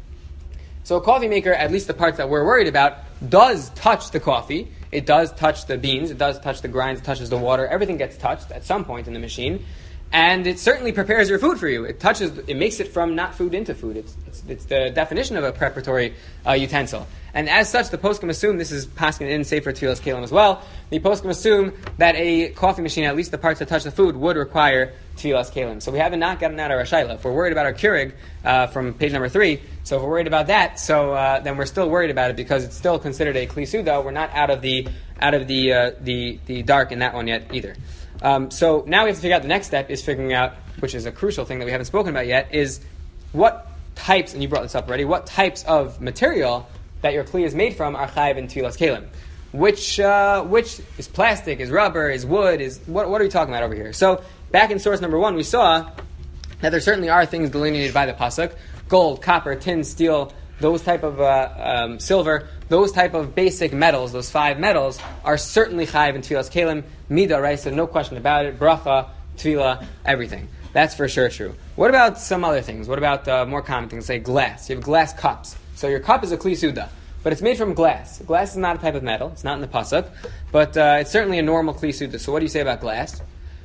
So a coffee maker, at least the parts that we're worried about, does touch the coffee. It does touch the beans, it does touch the grinds, it touches the water, everything gets touched at some point in the machine. And it certainly prepares your food for you. It touches, it makes it from not food into food. It's, it's, it's the definition of a preparatory uh, utensil. And as such, the poskim assume, this is paskin in Sefer Tfilas Kalim as well, the poskim assume that a coffee machine, at least the parts that touch the food, would require Tfilas Kalim. So we haven't not gotten out of our Shaila. If we're worried about our Keurig uh, from page number three, so if we're worried about that, so uh, then we're still worried about it because it's still considered a Kli Suda. We're not out of the out of the uh, the the dark in that one yet either. Um, so now we have to figure out the next step is figuring out, which is a crucial thing that we haven't spoken about yet, is what types, and you brought this up already, what types of material that your kli is made from are chayiv and tfilas kalim. Which uh, which is plastic, is rubber, is wood, is what what are we talking about over here? So back in source number one, we saw that there certainly are things delineated by the pasuk: gold, copper, tin, steel, those type of uh, um, silver, those type of basic metals, those five metals are certainly chayiv and tfilas kalim, mida, right? So no question about it. Bracha, tefillah, everything. That's for sure true. What about some other things? What about uh, more common things, say glass? You have glass cups. So your cup is a Kli Suda, but it's made from glass. Glass is not a type of metal. It's not in the pasuk, but uh, it's certainly a normal Kli Suda. So what do you say about glass?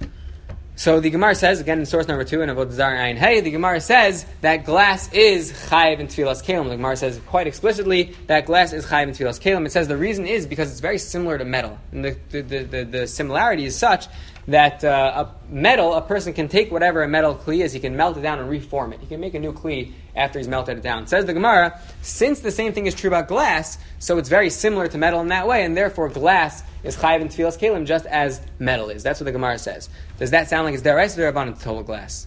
So the Gemara says, again in source number two, in Avodah Zarah Ayin Hey, the Gemara says that glass is chayiv and tfilas kalim. The Gemara says quite explicitly that glass is chayiv and tfilas kalim. It says the reason is because it's very similar to metal. And the, the, the, the, the similarity is such that uh, a metal, a person can take whatever a metal kli is, he can melt it down and reform it. He can make a new kli after he's melted it down. Says the Gemara, since the same thing is true about glass, so it's very similar to metal in that way, and therefore glass is chayiv and tfilas kalim just as metal is. That's what the Gemara says. Does that sound like it's deraisa or derabanan to total glass?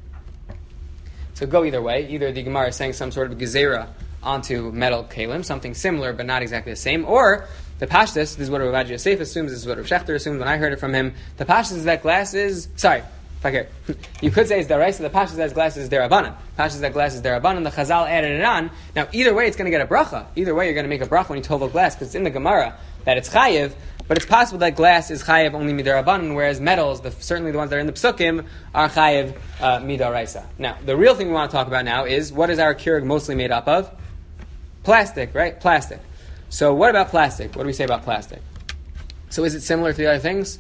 So go either way. Either the Gemara is saying some sort of gezerah onto metal kalim, something similar but not exactly the same, or the pashtus, this is what Rav Adi Yosef assumes, this is what Rav Shechter assumed when I heard it from him, the pashtus is that glass is, sorry, if I care, you could say it's deraisa, the pashtus that glass is derabanan. Pashtus that glass is derabanan, the Chazal added it on. Now either way it's going to get a bracha. Either way you're going to make a bracha when you tovel glass, because it's in the Gemara that it's chayiv, but it's possible that glass is chayiv only midarabanan, whereas metals, the, certainly the ones that are in the psukim, are chayiv uh, midaraisa. Now, the real thing we want to talk about now is, what is our Keurig mostly made up of? Plastic, right? Plastic. So what about plastic? What do we say about plastic? So is it similar to the other things?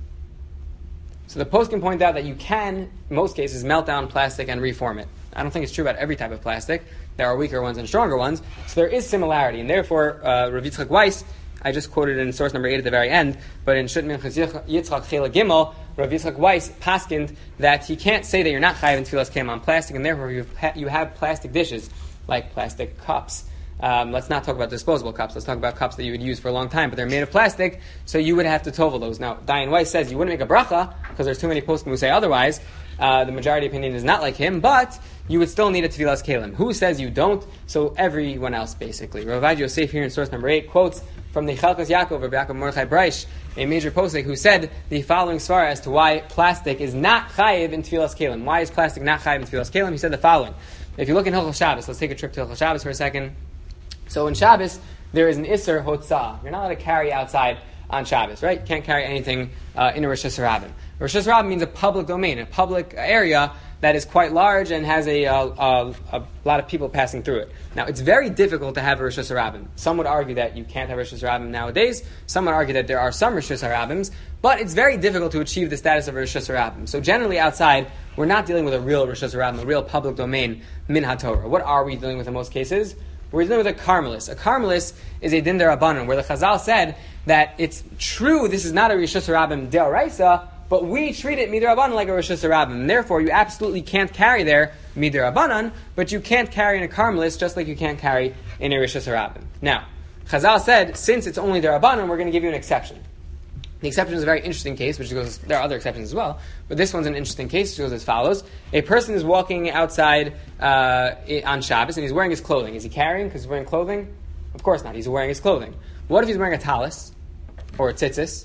So the post can point out that you can, in most cases, melt down plastic and reform it. I don't think it's true about every type of plastic. There are weaker ones and stronger ones. So there is similarity. And therefore, uh, Rav Yitzchak Weiss, I just quoted it in source number eight at the very end, but in Shut Minchas Yitzchak Chela Gimel, Rav Yitzchak Weiss paskind that he can't say that you're not chayiv and tfilas kalim on plastic, and therefore you ha- you have plastic dishes, like plastic cups. Um, let's not talk about disposable cups. Let's talk about cups that you would use for a long time, but they're made of plastic, so you would have to tovel those. Now, Dayan Weiss says you wouldn't make a bracha, because there's too many poskim who say otherwise. Uh, the majority opinion is not like him, but you would still need a tefillas kalim. Who says you don't? So everyone else, basically. Rav Adi Yosef here in source number eight quotes from the Chalkas Yaakov, Rav Yaakov Mordechai Breish, a major posek, who said the following svara as to why plastic is not chayiv in tefillas kalim. Why is plastic not chayiv in tefillas kalim? He said the following. If you look in Hilchos Shabbos, let's take a trip to Hilchos Shabbos for a second. So in Shabbos, there is an Isser Hotzah. You're not allowed to carry outside on Shabbos, right? You can't carry anything uh, in a Rosh Hashanah. Rosh Hashanah means a public domain, a public area that is quite large and has a, uh, a, a lot of people passing through it. Now, it's very difficult to have a Rosh Hashanah. Some would argue that you can't have Rosh Hashanah nowadays. Some would argue that there are some Rosh Hashanah, but it's very difficult to achieve the status of a Rosh Hashanah. So generally outside, we're not dealing with a real Rosh Hashanah, a real public domain, min haTorah. What are we dealing with in most cases? We're dealing with a karmelis. A karmelis is a din derabanan, where the Chazal said that it's true this is not a Rosh Hashanah deoraisa, but we treat it midrabanan like a Rosh Hashanah. And therefore, you absolutely can't carry there midrabanan, but you can't carry in a karmelis just like you can't carry in a Rosh Hashanah. Now, Chazal said, since it's only derabanan, we're going to give you an exception. The exception is a very interesting case, which goes, there are other exceptions as well, but this one's an interesting case, which goes as follows. A person is walking outside uh, on Shabbos, and he's wearing his clothing. Is he carrying because he's wearing clothing? Of course not. He's wearing his clothing. What if he's wearing a talis or a tzitzis?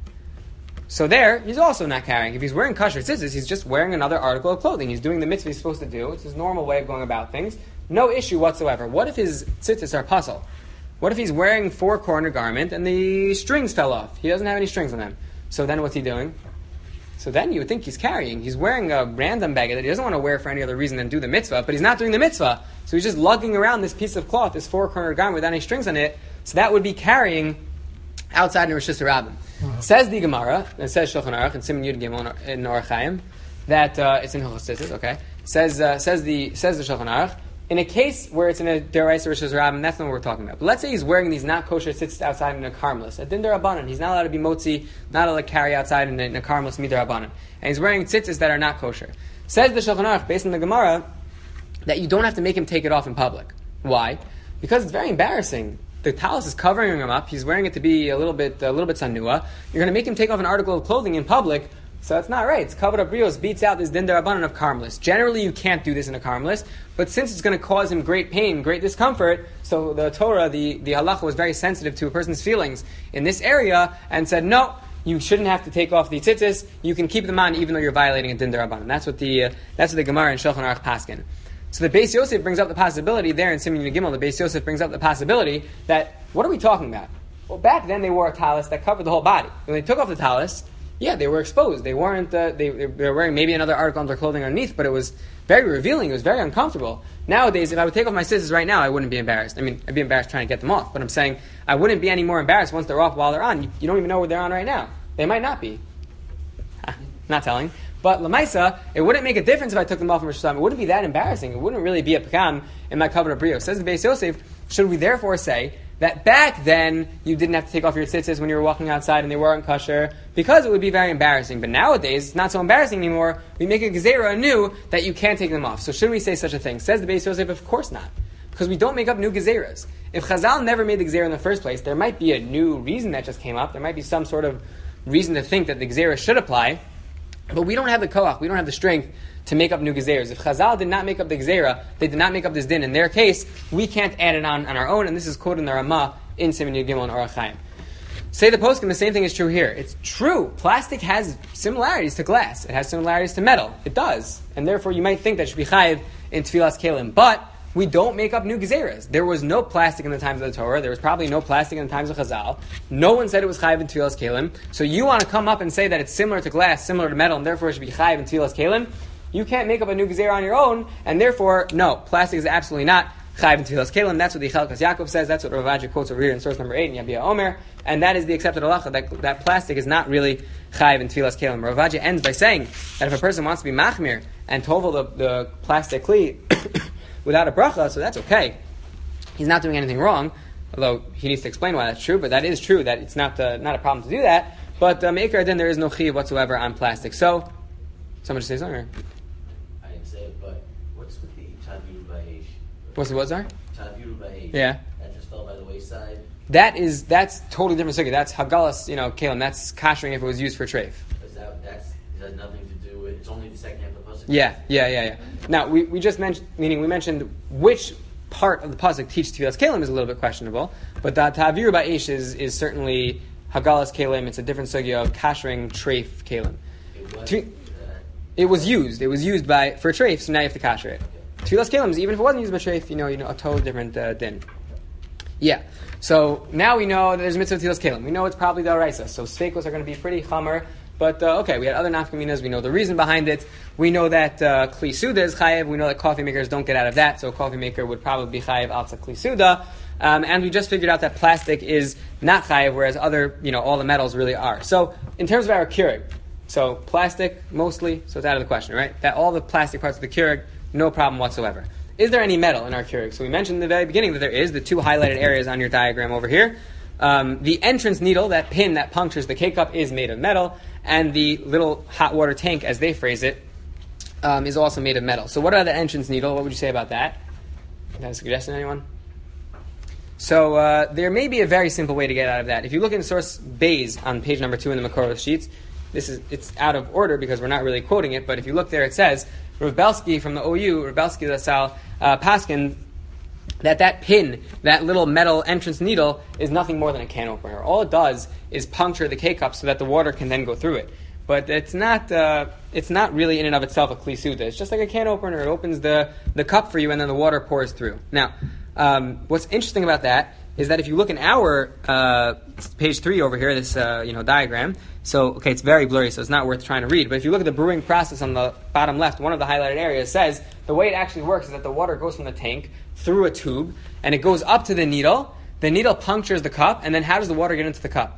So there, he's also not carrying. If he's wearing kosher tzitzis, he's just wearing another article of clothing. He's doing the mitzvah he's supposed to do. It's his normal way of going about things. No issue whatsoever. What if his tzitzis are puzzle? What if he's wearing four-corner garment and the strings fell off? He doesn't have any strings on them. So then what's he doing? So then you would think he's carrying. He's wearing a random bag that he doesn't want to wear for any other reason than do the mitzvah, but he's not doing the mitzvah. So he's just lugging around this piece of cloth, this four-corner garment without any strings on it. So that would be carrying outside in Rosh Hashanah. Uh-huh. Says the Gemara, and says Shulchan Aruch, and Siman Yud Gimel in Orach Chaim, that uh, it's in Hilchos Tzitzis, okay? Says uh, says the says the Shulchan Aruch, in a case where it's in a deraisa Rosh Hashanah, that's not what we're talking about. But let's say he's wearing these not kosher tzitzis outside in a karmelis, a din derabanan. He's not allowed to be motzi, not allowed to carry outside in a, in a karmelis midarabanan, and he's wearing tzitzis that are not kosher. Says the Shulchan Aruch, based on the Gemara, that you don't have to make him take it off in public. Why? Because it's very embarrassing. The talis is covering him up. He's wearing it to be a little bit, a little bit sanua. You're going to make him take off an article of clothing in public. So that's not right. It's covered up brios, beats out this din derabanan of karmelis. Generally, you can't do this in a karmelis, but since it's going to cause him great pain, great discomfort, so the Torah, the, the halacha was very sensitive to a person's feelings in this area and said, no, you shouldn't have to take off the tzitzis. You can keep them on even though you're violating a din derabanan. That's what the uh, that's what the Gemara in Shulchan Aruch paskin. So the Beis Yosef brings up the possibility there in Siman Yud Gimel. The Beis Yosef brings up the possibility that what are we talking about? Well, back then they wore a talis that covered the whole body. When they took off the talis, yeah, they were exposed. They weren't. Uh, they, they were wearing maybe another article on their clothing underneath, but it was very revealing. It was very uncomfortable. Nowadays, if I would take off my scissors right now, I wouldn't be embarrassed. I mean, I'd be embarrassed trying to get them off. But I'm saying I wouldn't be any more embarrassed once they're off while they're on. You, you don't even know where they're on right now. They might not be. Not telling. But Lamaisa, it wouldn't make a difference if I took them off in Rosh Hashanah. It wouldn't be that embarrassing. It wouldn't really be a pekam in my covenant of brio. Says the Beis Yosef, should we therefore say that back then you didn't have to take off your tzitzis when you were walking outside and they weren't kosher because it would be very embarrassing. But nowadays it's not so embarrassing anymore. We make a gezerah anew that you can't take them off. So should we say such a thing? Says the Beis Yosef, of course not, because we don't make up new gezerahs. If Chazal never made the gezerah in the first place, there might be a new reason that just came up. There might be some sort of reason to think that the gezerah should apply, but we don't have the koach. We don't have the strength to make up new gezerahs. If Chazal did not make up the gezerah, they did not make up this din. In their case, we can't add it on on our own, and this is quoted in the Ramah in Siman Yud Gimel and Orach Chaim. Say the poskim, the same thing is true here. It's true. Plastic has similarities to glass. It has similarities to metal. It does. And therefore, you might think that it should be chayiv in Tfilas Kelim. But we don't make up new gezerahs. There was no plastic in the times of the Torah. There was probably no plastic in the times of Chazal. No one said it was chayiv in Tfilas Kelim. So you want to come up and say that it's similar to glass, similar to metal, and therefore it should be chayiv in Tfilas Kelim? You can't make up a new gezerah on your own, and therefore, no, plastic is absolutely not chayiv in Tfilas Kelim. That's what the Chelkas Yaakov says. That's what Rav Avadja quotes over here in source number eight in Yabia Omer. And that is the accepted halacha, that, that plastic is not really chayiv in Tfilas Kelim. Rav Avadja ends by saying that if a person wants to be machmir and tovel the, the plastic kli without a bracha, so that's okay. He's not doing anything wrong, although he needs to explain why that's true, but that is true, that it's not uh, not a problem to do that. But uh, Meikar then there is no chiyuv whatsoever on plastic. So, someone should say something? Or? I didn't say it, but what's with the Taviru Ba'esh? What's the what, sorry? Taviru Ba'esh. Yeah. That just fell by the wayside. That is, that's totally different sukkah. That's hagalas, you know, kalim. That's kashering if it was used for treif. Is that, that's, it has nothing to do with, it's only the second half of the pasuk? Yeah, yeah, yeah, yeah. Now, we, we just mentioned, meaning we mentioned which part of the pasuk teaches Tfilas Kelim is a little bit questionable, but the Taviru Ba'esh is, is certainly hagalas kalim. It's a different sukkah of kashering treif kalim. It was, Tfi- it was used. It was used by for treif, so now you have to kasher it. Tfilas Kelim, even if it wasn't used by treif, you know, you know, a totally different uh, din. Yeah. So now we know that there's a mitzvah tilas kalim. We know it's probably the oraisa. So steikos are going to be pretty chamer. But uh, okay, we had other nafkaminas. We know the reason behind it. We know that uh, kli suda is chayev. We know that coffee makers don't get out of that. So a coffee maker would probably be chayev alza kli suda. Um, and we just figured out that plastic is not chayev, whereas other, you know, all the metals really are. So in terms of our Keurig, so plastic mostly, so it's out of the question, right? That all the plastic parts of the Keurig, no problem whatsoever. Is there any metal in our Keurig? So we mentioned in the very beginning that there is, the two highlighted areas on your diagram over here. Um, the entrance needle, that pin that punctures the K-cup, is made of metal, and the little hot water tank, as they phrase it, um, is also made of metal. So what are the entrance needle? What would you say about that? You have a suggestion, anyone? So uh, there may be a very simple way to get out of that. If you look in source Bays on page number two in the Makoros sheets, this is it's out of order because we're not really quoting it, but if you look there, it says, Rav Belsky from the O U, Rav Belsky Lasal, uh, Paskin, that that pin, that little metal entrance needle, is nothing more than a can opener. All it does is puncture the K-cup so that the water can then go through it. But it's not uh, it's not really in and of itself a kli suda. It's just like a can opener. It opens the, the cup for you and then the water pours through. Now, um, what's interesting about that is that if you look in our uh, page three over here, this uh, you know diagram, so, okay, it's very blurry, so it's not worth trying to read, but if you look at the brewing process on the bottom left, one of the highlighted areas says the way it actually works is that the water goes from the tank through a tube, and it goes up to the needle, the needle punctures the cup, and then how does the water get into the cup?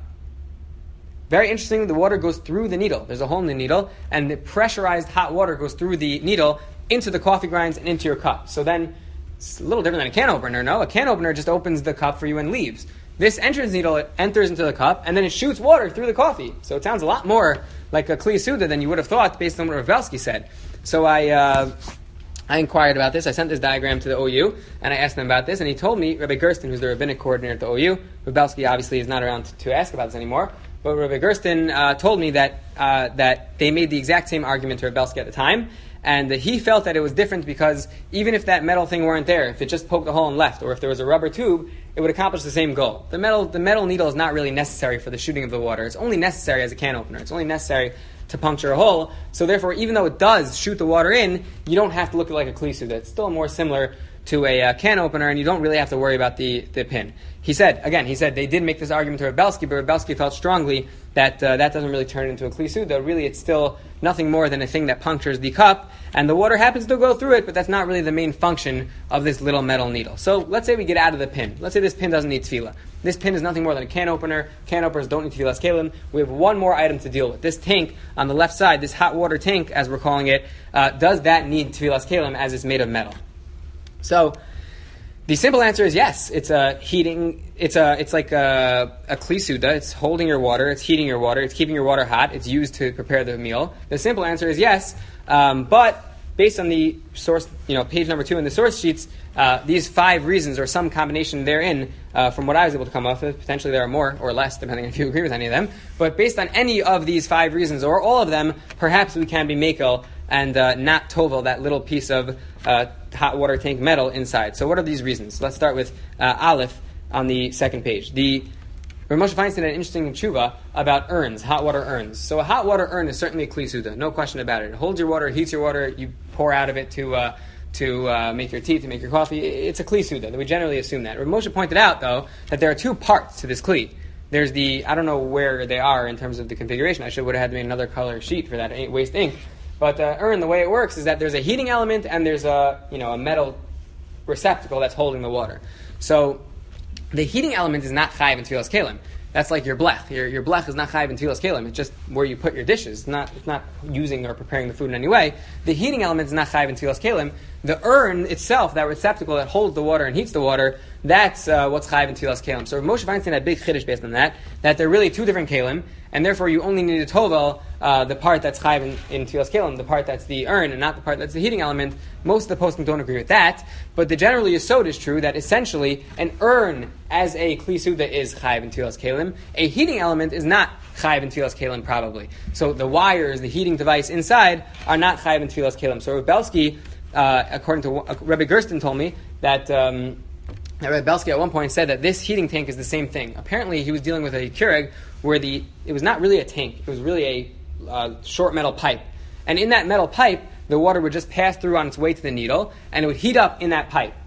Very interesting, the water goes through the needle. There's a hole in the needle, and the pressurized hot water goes through the needle into the coffee grinds and into your cup. So then, it's a little different than a can opener, no? A can opener just opens the cup for you and leaves. This entrance needle, it enters into the cup, and then it shoots water through the coffee. So it sounds a lot more like a kli suda than you would have thought based on what Rav Belsky said. So I uh, I inquired about this. I sent this diagram to the O U, and I asked them about this, and he told me, Rabbi Gersten, who's the rabbinic coordinator at the O U, Rav Belsky obviously is not around to, to ask about this anymore, but Rabbi Gersten uh, told me that uh, that they made the exact same argument to Rav Belsky at the time, and that he felt that it was different because even if that metal thing weren't there, if it just poked a hole and left, or if there was a rubber tube, it would accomplish the same goal. The metal, the metal needle is not really necessary for the shooting of the water. It's only necessary as a can opener. It's only necessary to puncture a hole. So therefore, even though it does shoot the water in, you don't have to look at it like a kli suda. It's still more similar to a uh, can opener, and you don't really have to worry about the, the pin. He said, again, he said they did make this argument to Rav Belsky, but Rav Belsky felt strongly that uh, that doesn't really turn into a kli suda. Really, it's still nothing more than a thing that punctures the cup, and the water happens to go through it, but that's not really the main function of this little metal needle. So let's say we get out of the pin. Let's say this pin doesn't need tefillah. This pin is nothing more than a can opener. Can openers don't need tefillas kalim. We have one more item to deal with. This tank on the left side, this hot water tank, as we're calling it, uh, does that need tefillas kalim as it's made of metal? So the simple answer is yes. It's a heating. It's a. It's like a, a kli suda. It's holding your water. It's heating your water. It's keeping your water hot. It's used to prepare the meal. The simple answer is yes. Um, but based on the source, you know, page number two in the source sheets, uh, these five reasons or some combination therein, uh, from what I was able to come up with, potentially there are more or less, depending on if you agree with any of them. But based on any of these five reasons or all of them, perhaps we can be makel and uh, not tovel that little piece of uh, hot water tank metal inside. So what are these reasons? Let's start with uh, Aleph on the second page. The Rav Moshe Feinstein had an interesting tshuva about urns, hot water urns. So a hot water urn is certainly a kli suda, no question about it. It holds your water, it heats your water, you pour out of it to uh, to uh, make your tea, to make your coffee. It's a kli suda. We generally assume that. Rav Moshe pointed out, though, that there are two parts to this kli. There's the, I don't know where they are in terms of the configuration. I should would have had to make another color sheet for that waste ink. But uh, urn, the way it works is that there's a heating element and there's a you know a metal receptacle that's holding the water. So the heating element is not chayiv in tefillas kalim. That's like your blech. Your, your blech is not chayiv in tefillas kalim. It's just where you put your dishes. It's not, it's not using or preparing the food in any way. The heating element is not chayiv in tefillas kalim. The urn itself, that receptacle that holds the water and heats the water, that's uh, what's chayiv in tefillas kalim. So Moshe Feinstein had a big chiddush based on that, that they're really two different kalim, and therefore you only need to tovel uh, the part that's chayiv in, in tefillas kalim, the part that's the urn, and not the part that's the heating element. Most of the poskim don't agree with that, but the general yesod is true that essentially an urn as a kli suda is chayiv in tefillas kalim. A heating element is not chayiv in tefillas kalim probably. So the wires, the heating device inside, are not chayiv in tefillas kalim. So Rav Belsky, uh, according to uh, Rebbe Gersten, told me that. Um, Rabbi Belsky at one point said that this heating tank is the same thing. Apparently, he was dealing with a Keurig where the it was not really a tank; it was really a uh, short metal pipe. And in that metal pipe, the water would just pass through on its way to the needle, and it would heat up in that pipe.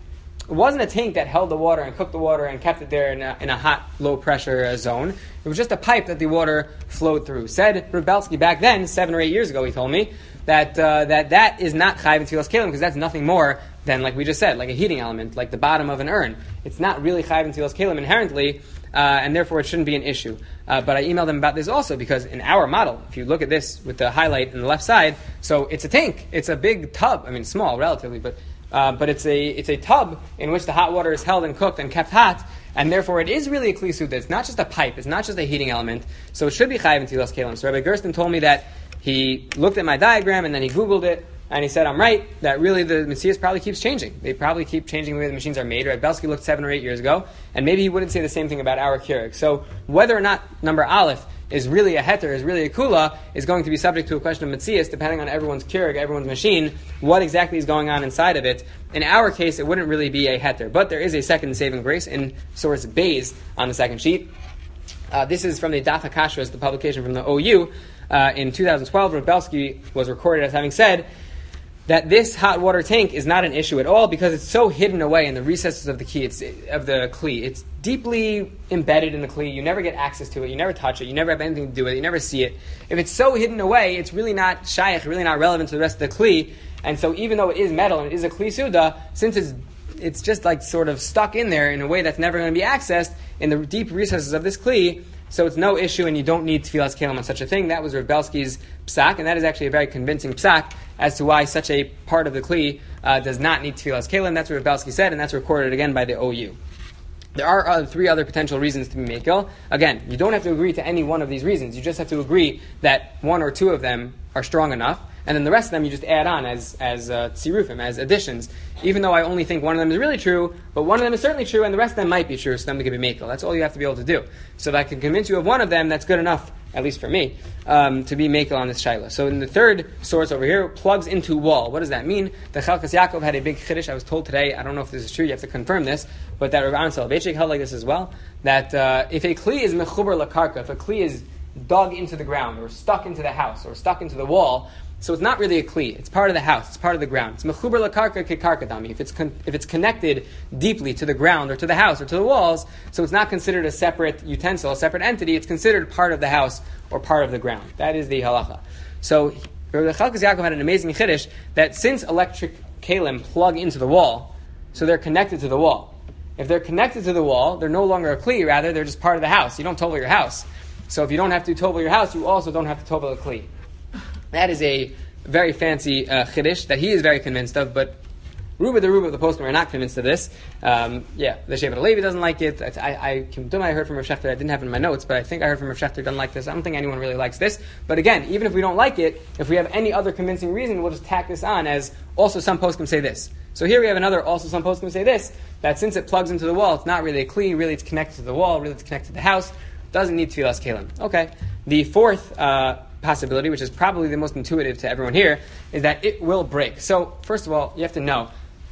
it wasn't a tank that held the water and cooked the water and kept it there in a, in a hot, low-pressure zone. It was just a pipe that the water flowed through. Said Rav Belsky back then, seven or eight years ago, he told me, that uh, that, that is not chayiv in Tfilas Kelim, because that's nothing more than, like we just said, like a heating element, like the bottom of an urn. It's not really chayiv in Tfilas Kelim inherently, uh, and therefore it shouldn't be an issue. Uh, but I emailed them about this also, because in our model, if you look at this with the highlight on the left side, so it's a tank, it's a big tub, I mean small relatively, but uh, but it's a it's a tub in which the hot water is held and cooked and kept hot, and therefore it is really a kli suda. It's not just a pipe, it's not just a heating element, so it should be chayiv in Tfilas Kelim. So Rabbi Gersten told me that he looked at my diagram and then he Googled it, and he said, I'm right, that really the Messias probably keeps changing. They probably keep changing the way the machines are made. Rabbi Belsky looked seven or eight years ago, and maybe he wouldn't say the same thing about our Keurig. So whether or not number Aleph is really a heter, is really a kula, is going to be subject to a question of Messias, depending on everyone's Keurig, everyone's machine, what exactly is going on inside of it. In our case, it wouldn't really be a heter, but there is a second saving grace in source Bays on the second sheet. Uh, this is from the Daf HaKashras, the publication from the O U. Uh, in two thousand twelve, Rav Belsky was recorded as having said that this hot water tank is not an issue at all because it's so hidden away in the recesses of the key, it's, of the kli. It's deeply embedded in the kli. You never get access to it. You never touch it. You never have anything to do with it. You never see it. If it's so hidden away, it's really not shaykh, really not relevant to the rest of the kli. And so even though it is metal and it is a kli suda, since it's it's just like sort of stuck in there in a way that's never going to be accessed in the deep recesses of this kli, so it's no issue, and you don't need Tfilas Kelim on such a thing. That was Rav Belsky's psak, and that is actually a very convincing psak as to why such a part of the kli uh, does not need Tfilas Kelim. That's what Rav Belsky said, and that's recorded again by the O U. There are uh, three other potential reasons to be mekel. Again, you don't have to agree to any one of these reasons. You just have to agree that one or two of them are strong enough, and then the rest of them you just add on as as uh, tzirufim, as additions. Even though I only think one of them is really true, but one of them is certainly true, and the rest of them might be true, so then we can be mekel. That's all you have to be able to do. So if I can convince you of one of them, that's good enough, at least for me, um, to be mekel on this shaila. So in the third source over here, plugs into wall. What does that mean? The Chalkas Yaakov had a big chiddush. I was told today, I don't know if this is true, you have to confirm this, but that Rav Aaron Soloveitchik held like this as well, that uh, if a kli is mechuber lakarka, if a kli is dug into the ground, or stuck into the house, or stuck into the wall, so it's not really a kli. It's part of the house. It's part of the ground. It's mechuber lakarka kekarka dami. If it's con- if it's connected deeply to the ground or to the house or to the walls, so it's not considered a separate utensil, a separate entity. It's considered part of the house or part of the ground. That is the halacha. So the Chalkas Yaakov had an amazing chiddush that since electric kalim plug into the wall, so they're connected to the wall. If they're connected to the wall, they're no longer a kli. Rather, they're just part of the house. You don't tovel your house. So if you don't have to tovel your house, you also don't have to tovel a kli. That is a very fancy uh, chiddush that he is very convinced of, but Ruba the Ruba of the Poskim are not convinced of this. Um, yeah, the Shevet Levi doesn't like it. I, I, I, I heard from Rav Shechter. I didn't have it in my notes, but I think I heard from Rav Shechter doesn't like this. I don't think anyone really likes this. But again, even if we don't like it, if we have any other convincing reason, we'll just tack this on as also some Poskim say this. So here we have another also some Poskim say this, that since it plugs into the wall, it's not really a kli, really it's connected to the wall, really it's connected to the house, doesn't need Tfilas Kelim. Okay. The fourth uh, possibility, which is probably the most intuitive to everyone here, is that it will break. So, first of all, you have to know,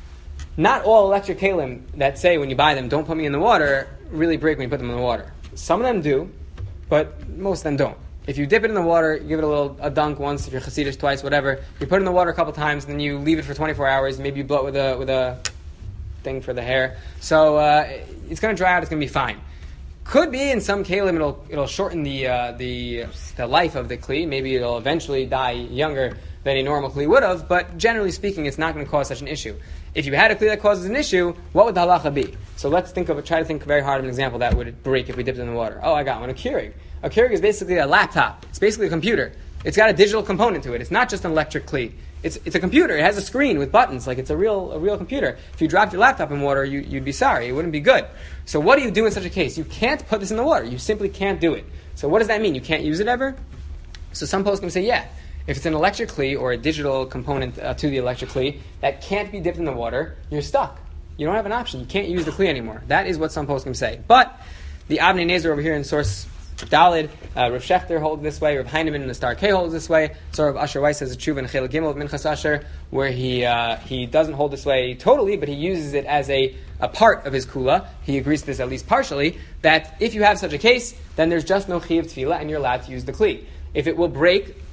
not all electric kalim that say when you buy them, don't put me in the water, really break when you put them in the water. Some of them do, but most of them don't. If you dip it in the water, you give it a little a dunk once, if you're Hasidish twice, whatever, you put it in the water a couple times, and then you leave it for twenty-four hours, maybe you blow it with a, with a thing for the hair. So, uh, it's going to dry out, it's going to be fine. Could be in some kalim it'll it'll shorten the uh, the the life of the kli. Maybe it'll eventually die younger than a normal kli would have. But generally speaking, it's not going to cause such an issue. If you had a kli that causes an issue, what would the halacha be? So let's think of try to think very hard of an example that would break if we dipped it in the water. Oh, I got one. A Keurig. A Keurig is basically a laptop. It's basically a computer. It's got a digital component to it. It's not just an electric kli. It's it's a computer. It has a screen with buttons. Like it's a real a real computer. If you dropped your laptop in water, you, you'd be sorry. It wouldn't be good. So what do you do in such a case? You can't put this in the water. You simply can't do it. So what does that mean? You can't use it ever? So some posts can say, yeah, if it's an electric kli or a digital component uh, to the electric kli that can't be dipped in the water, you're stuck. You don't have an option. You can't use the kli anymore. That is what some posts can say. But the Avnei Nezer over here in source Dalid, uh, Rav Shechter holds this way, Rav Heinemann in the Star K holds this way, so Rav Asher Weiss has a tshuva in Chel Gimel of Minchas Asher, where he uh, he doesn't hold this way totally, but he uses it as a, a part of his kula. He agrees to this at least partially, that if you have such a case, then there's just no chiyuv tefillah, and you're allowed to use the kli. If it will break,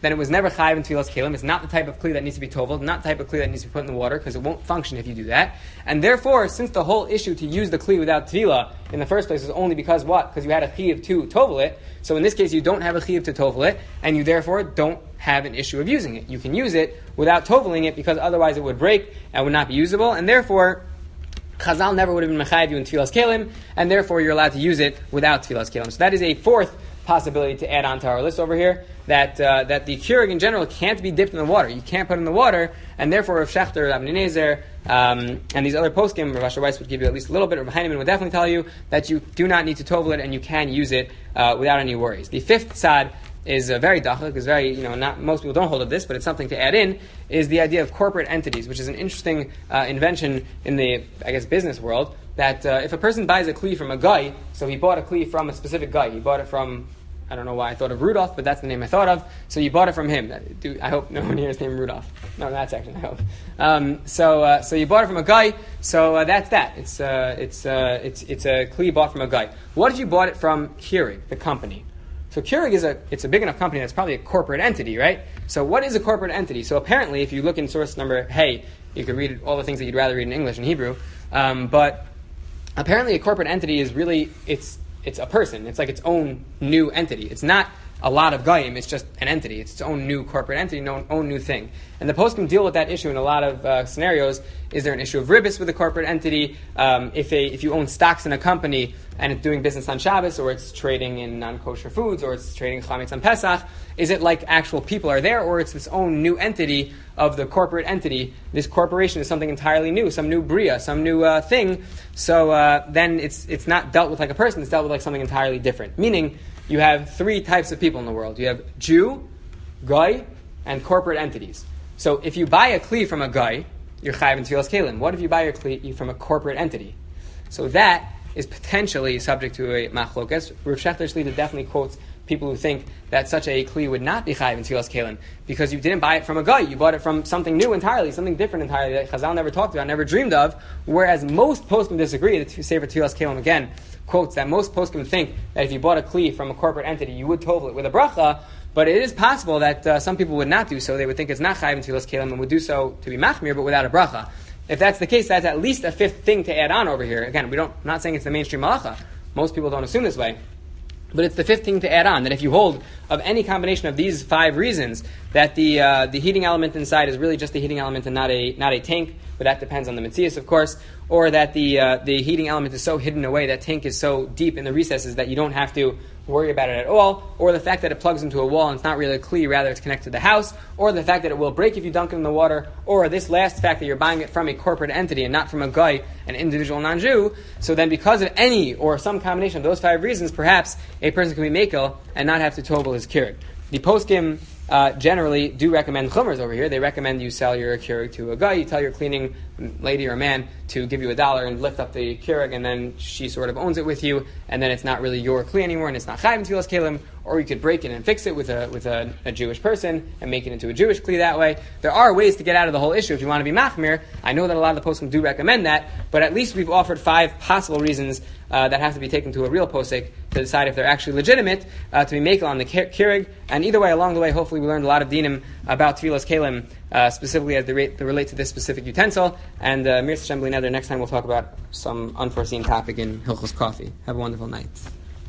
then it was never chayiv in tefillas kelim. It's not the type of kli that needs to be toveled, not the type of kli that needs to be put in the water, because it won't function if you do that. And therefore, since the whole issue to use the kli without tefillah in the first place is only because what? Because you had a chiv to tovel it. So in this case, you don't have a chiv to tovel it, and you therefore don't have an issue of using it. You can use it without toveling it, because otherwise it would break and would not be usable, and therefore Chazal never would have been mechayiv you in tefillas kelim, and therefore you're allowed to use it without tefillas kelim. So that is a fourth possibility to add on to our list over here, that uh, that the Keurig in general can't be dipped in the water. You can't put it in the water, and therefore Rav Shechter, Rabbi Nezer, um, and these other poskim, Rav Asher Weiss would give you at least a little bit, Rav Heinemann would definitely tell you that you do not need to tovel it, and you can use it uh, without any worries. The fifth sad is uh, very dachak, is very, you know, not most people don't hold of this, but it's something to add in, is the idea of corporate entities, which is an interesting uh, invention in the, I guess, business world, that uh, if a person buys a kli from a guy, so he bought a kli from a specific guy, he bought it from, I don't know why I thought of Rudolph, but that's the name I thought of, so you bought it from him. Dude, I hope no one here is named Rudolph. No, that's actually, I hope. Um, so uh, so you bought it from a guy, so uh, that's that. It's uh, it's uh, it's it's a kli bought from a guy. What if you bought it from Keurig, the company? So Keurig is a it's a big enough company that's probably a corporate entity, right? So what is a corporate entity? So apparently, if you look in source number, hey, you could read all the things that you'd rather read in English and Hebrew, um, but apparently a corporate entity is really, it's it's a person. It's like its own new entity. It's not a lot of goyim, it's just an entity. It's its own new corporate entity, no, own new thing. And the poskim deal with that issue in a lot of uh, scenarios. Is there an issue of ribis with a corporate entity? Um, if a if you own stocks in a company and it's doing business on Shabbos, or it's trading in non-kosher foods, or it's trading chametz on Pesach, is it like actual people are there, or it's this own new entity of the corporate entity? This corporation is something entirely new, some new bria, some new uh, thing. So uh, then it's it's not dealt with like a person, it's dealt with like something entirely different. Meaning, you have three types of people in the world. You have Jew, Goy, and corporate entities. So if you buy a kli from a Goy, you're chayiv in tefillas kelim. What if you buy a kli from a corporate entity? So that is potentially subject to a machlokas. Rav Shechter Shlita definitely quotes people who think that such a kli would not be chayiv in tefillas kelim, because you didn't buy it from a guy, you bought it from something new entirely, something different entirely that Chazal never talked about, never dreamed of. Whereas most poskim disagree. The Sefer Tefillas Kelim again quotes that most poskim think that if you bought a kli from a corporate entity, you would tovel it with a bracha. But it is possible that uh, some people would not do so. They would think it's not chayiv in tefillas kelim and would do so to be machmir, but without a bracha. If that's the case, that's at least a fifth thing to add on over here. Again, we don't. I'm not saying it's the mainstream halacha. Most people don't assume this way. But it's the fifth thing to add on, that if you hold of any combination of these five reasons, that the uh, the heating element inside is really just the heating element and not a not a tank, but that depends on the metzias, of course, or that the uh, the heating element is so hidden away, that tank is so deep in the recesses that you don't have to worry about it at all, or the fact that it plugs into a wall and it's not really a kli, rather it's connected to the house, or the fact that it will break if you dunk it in the water, or this last fact that you're buying it from a corporate entity and not from a guy, an individual non-Jew. So then because of any or some combination of those five reasons, perhaps a person can be mekel and not have to tovel his keurig. The poskim uh, generally do recommend chumras over here. They recommend you sell your keurig to a guy. You tell your cleaning lady or man to give you a dollar and lift up the keurig, and then she sort of owns it with you, and then it's not really your kli anymore, and it's not chayiv in tefillas kelim. Or you could break it and fix it with a with a, a Jewish person and make it into a Jewish kli that way. There are ways to get out of the whole issue if you want to be machmir. I know that a lot of the poskim do recommend that, but at least we've offered five possible reasons uh, that have to be taken to a real posek to decide if they're actually legitimate uh, to be makel on the keurig. And either way, along the way, hopefully we learned a lot of dinim about tefillas kelim, uh, specifically as they, rate, they relate to this specific utensil. And uh, Mir Hashem B'li Neder, next time we'll talk about some unforeseen topic in Hilchos Coffee. Have a wonderful night.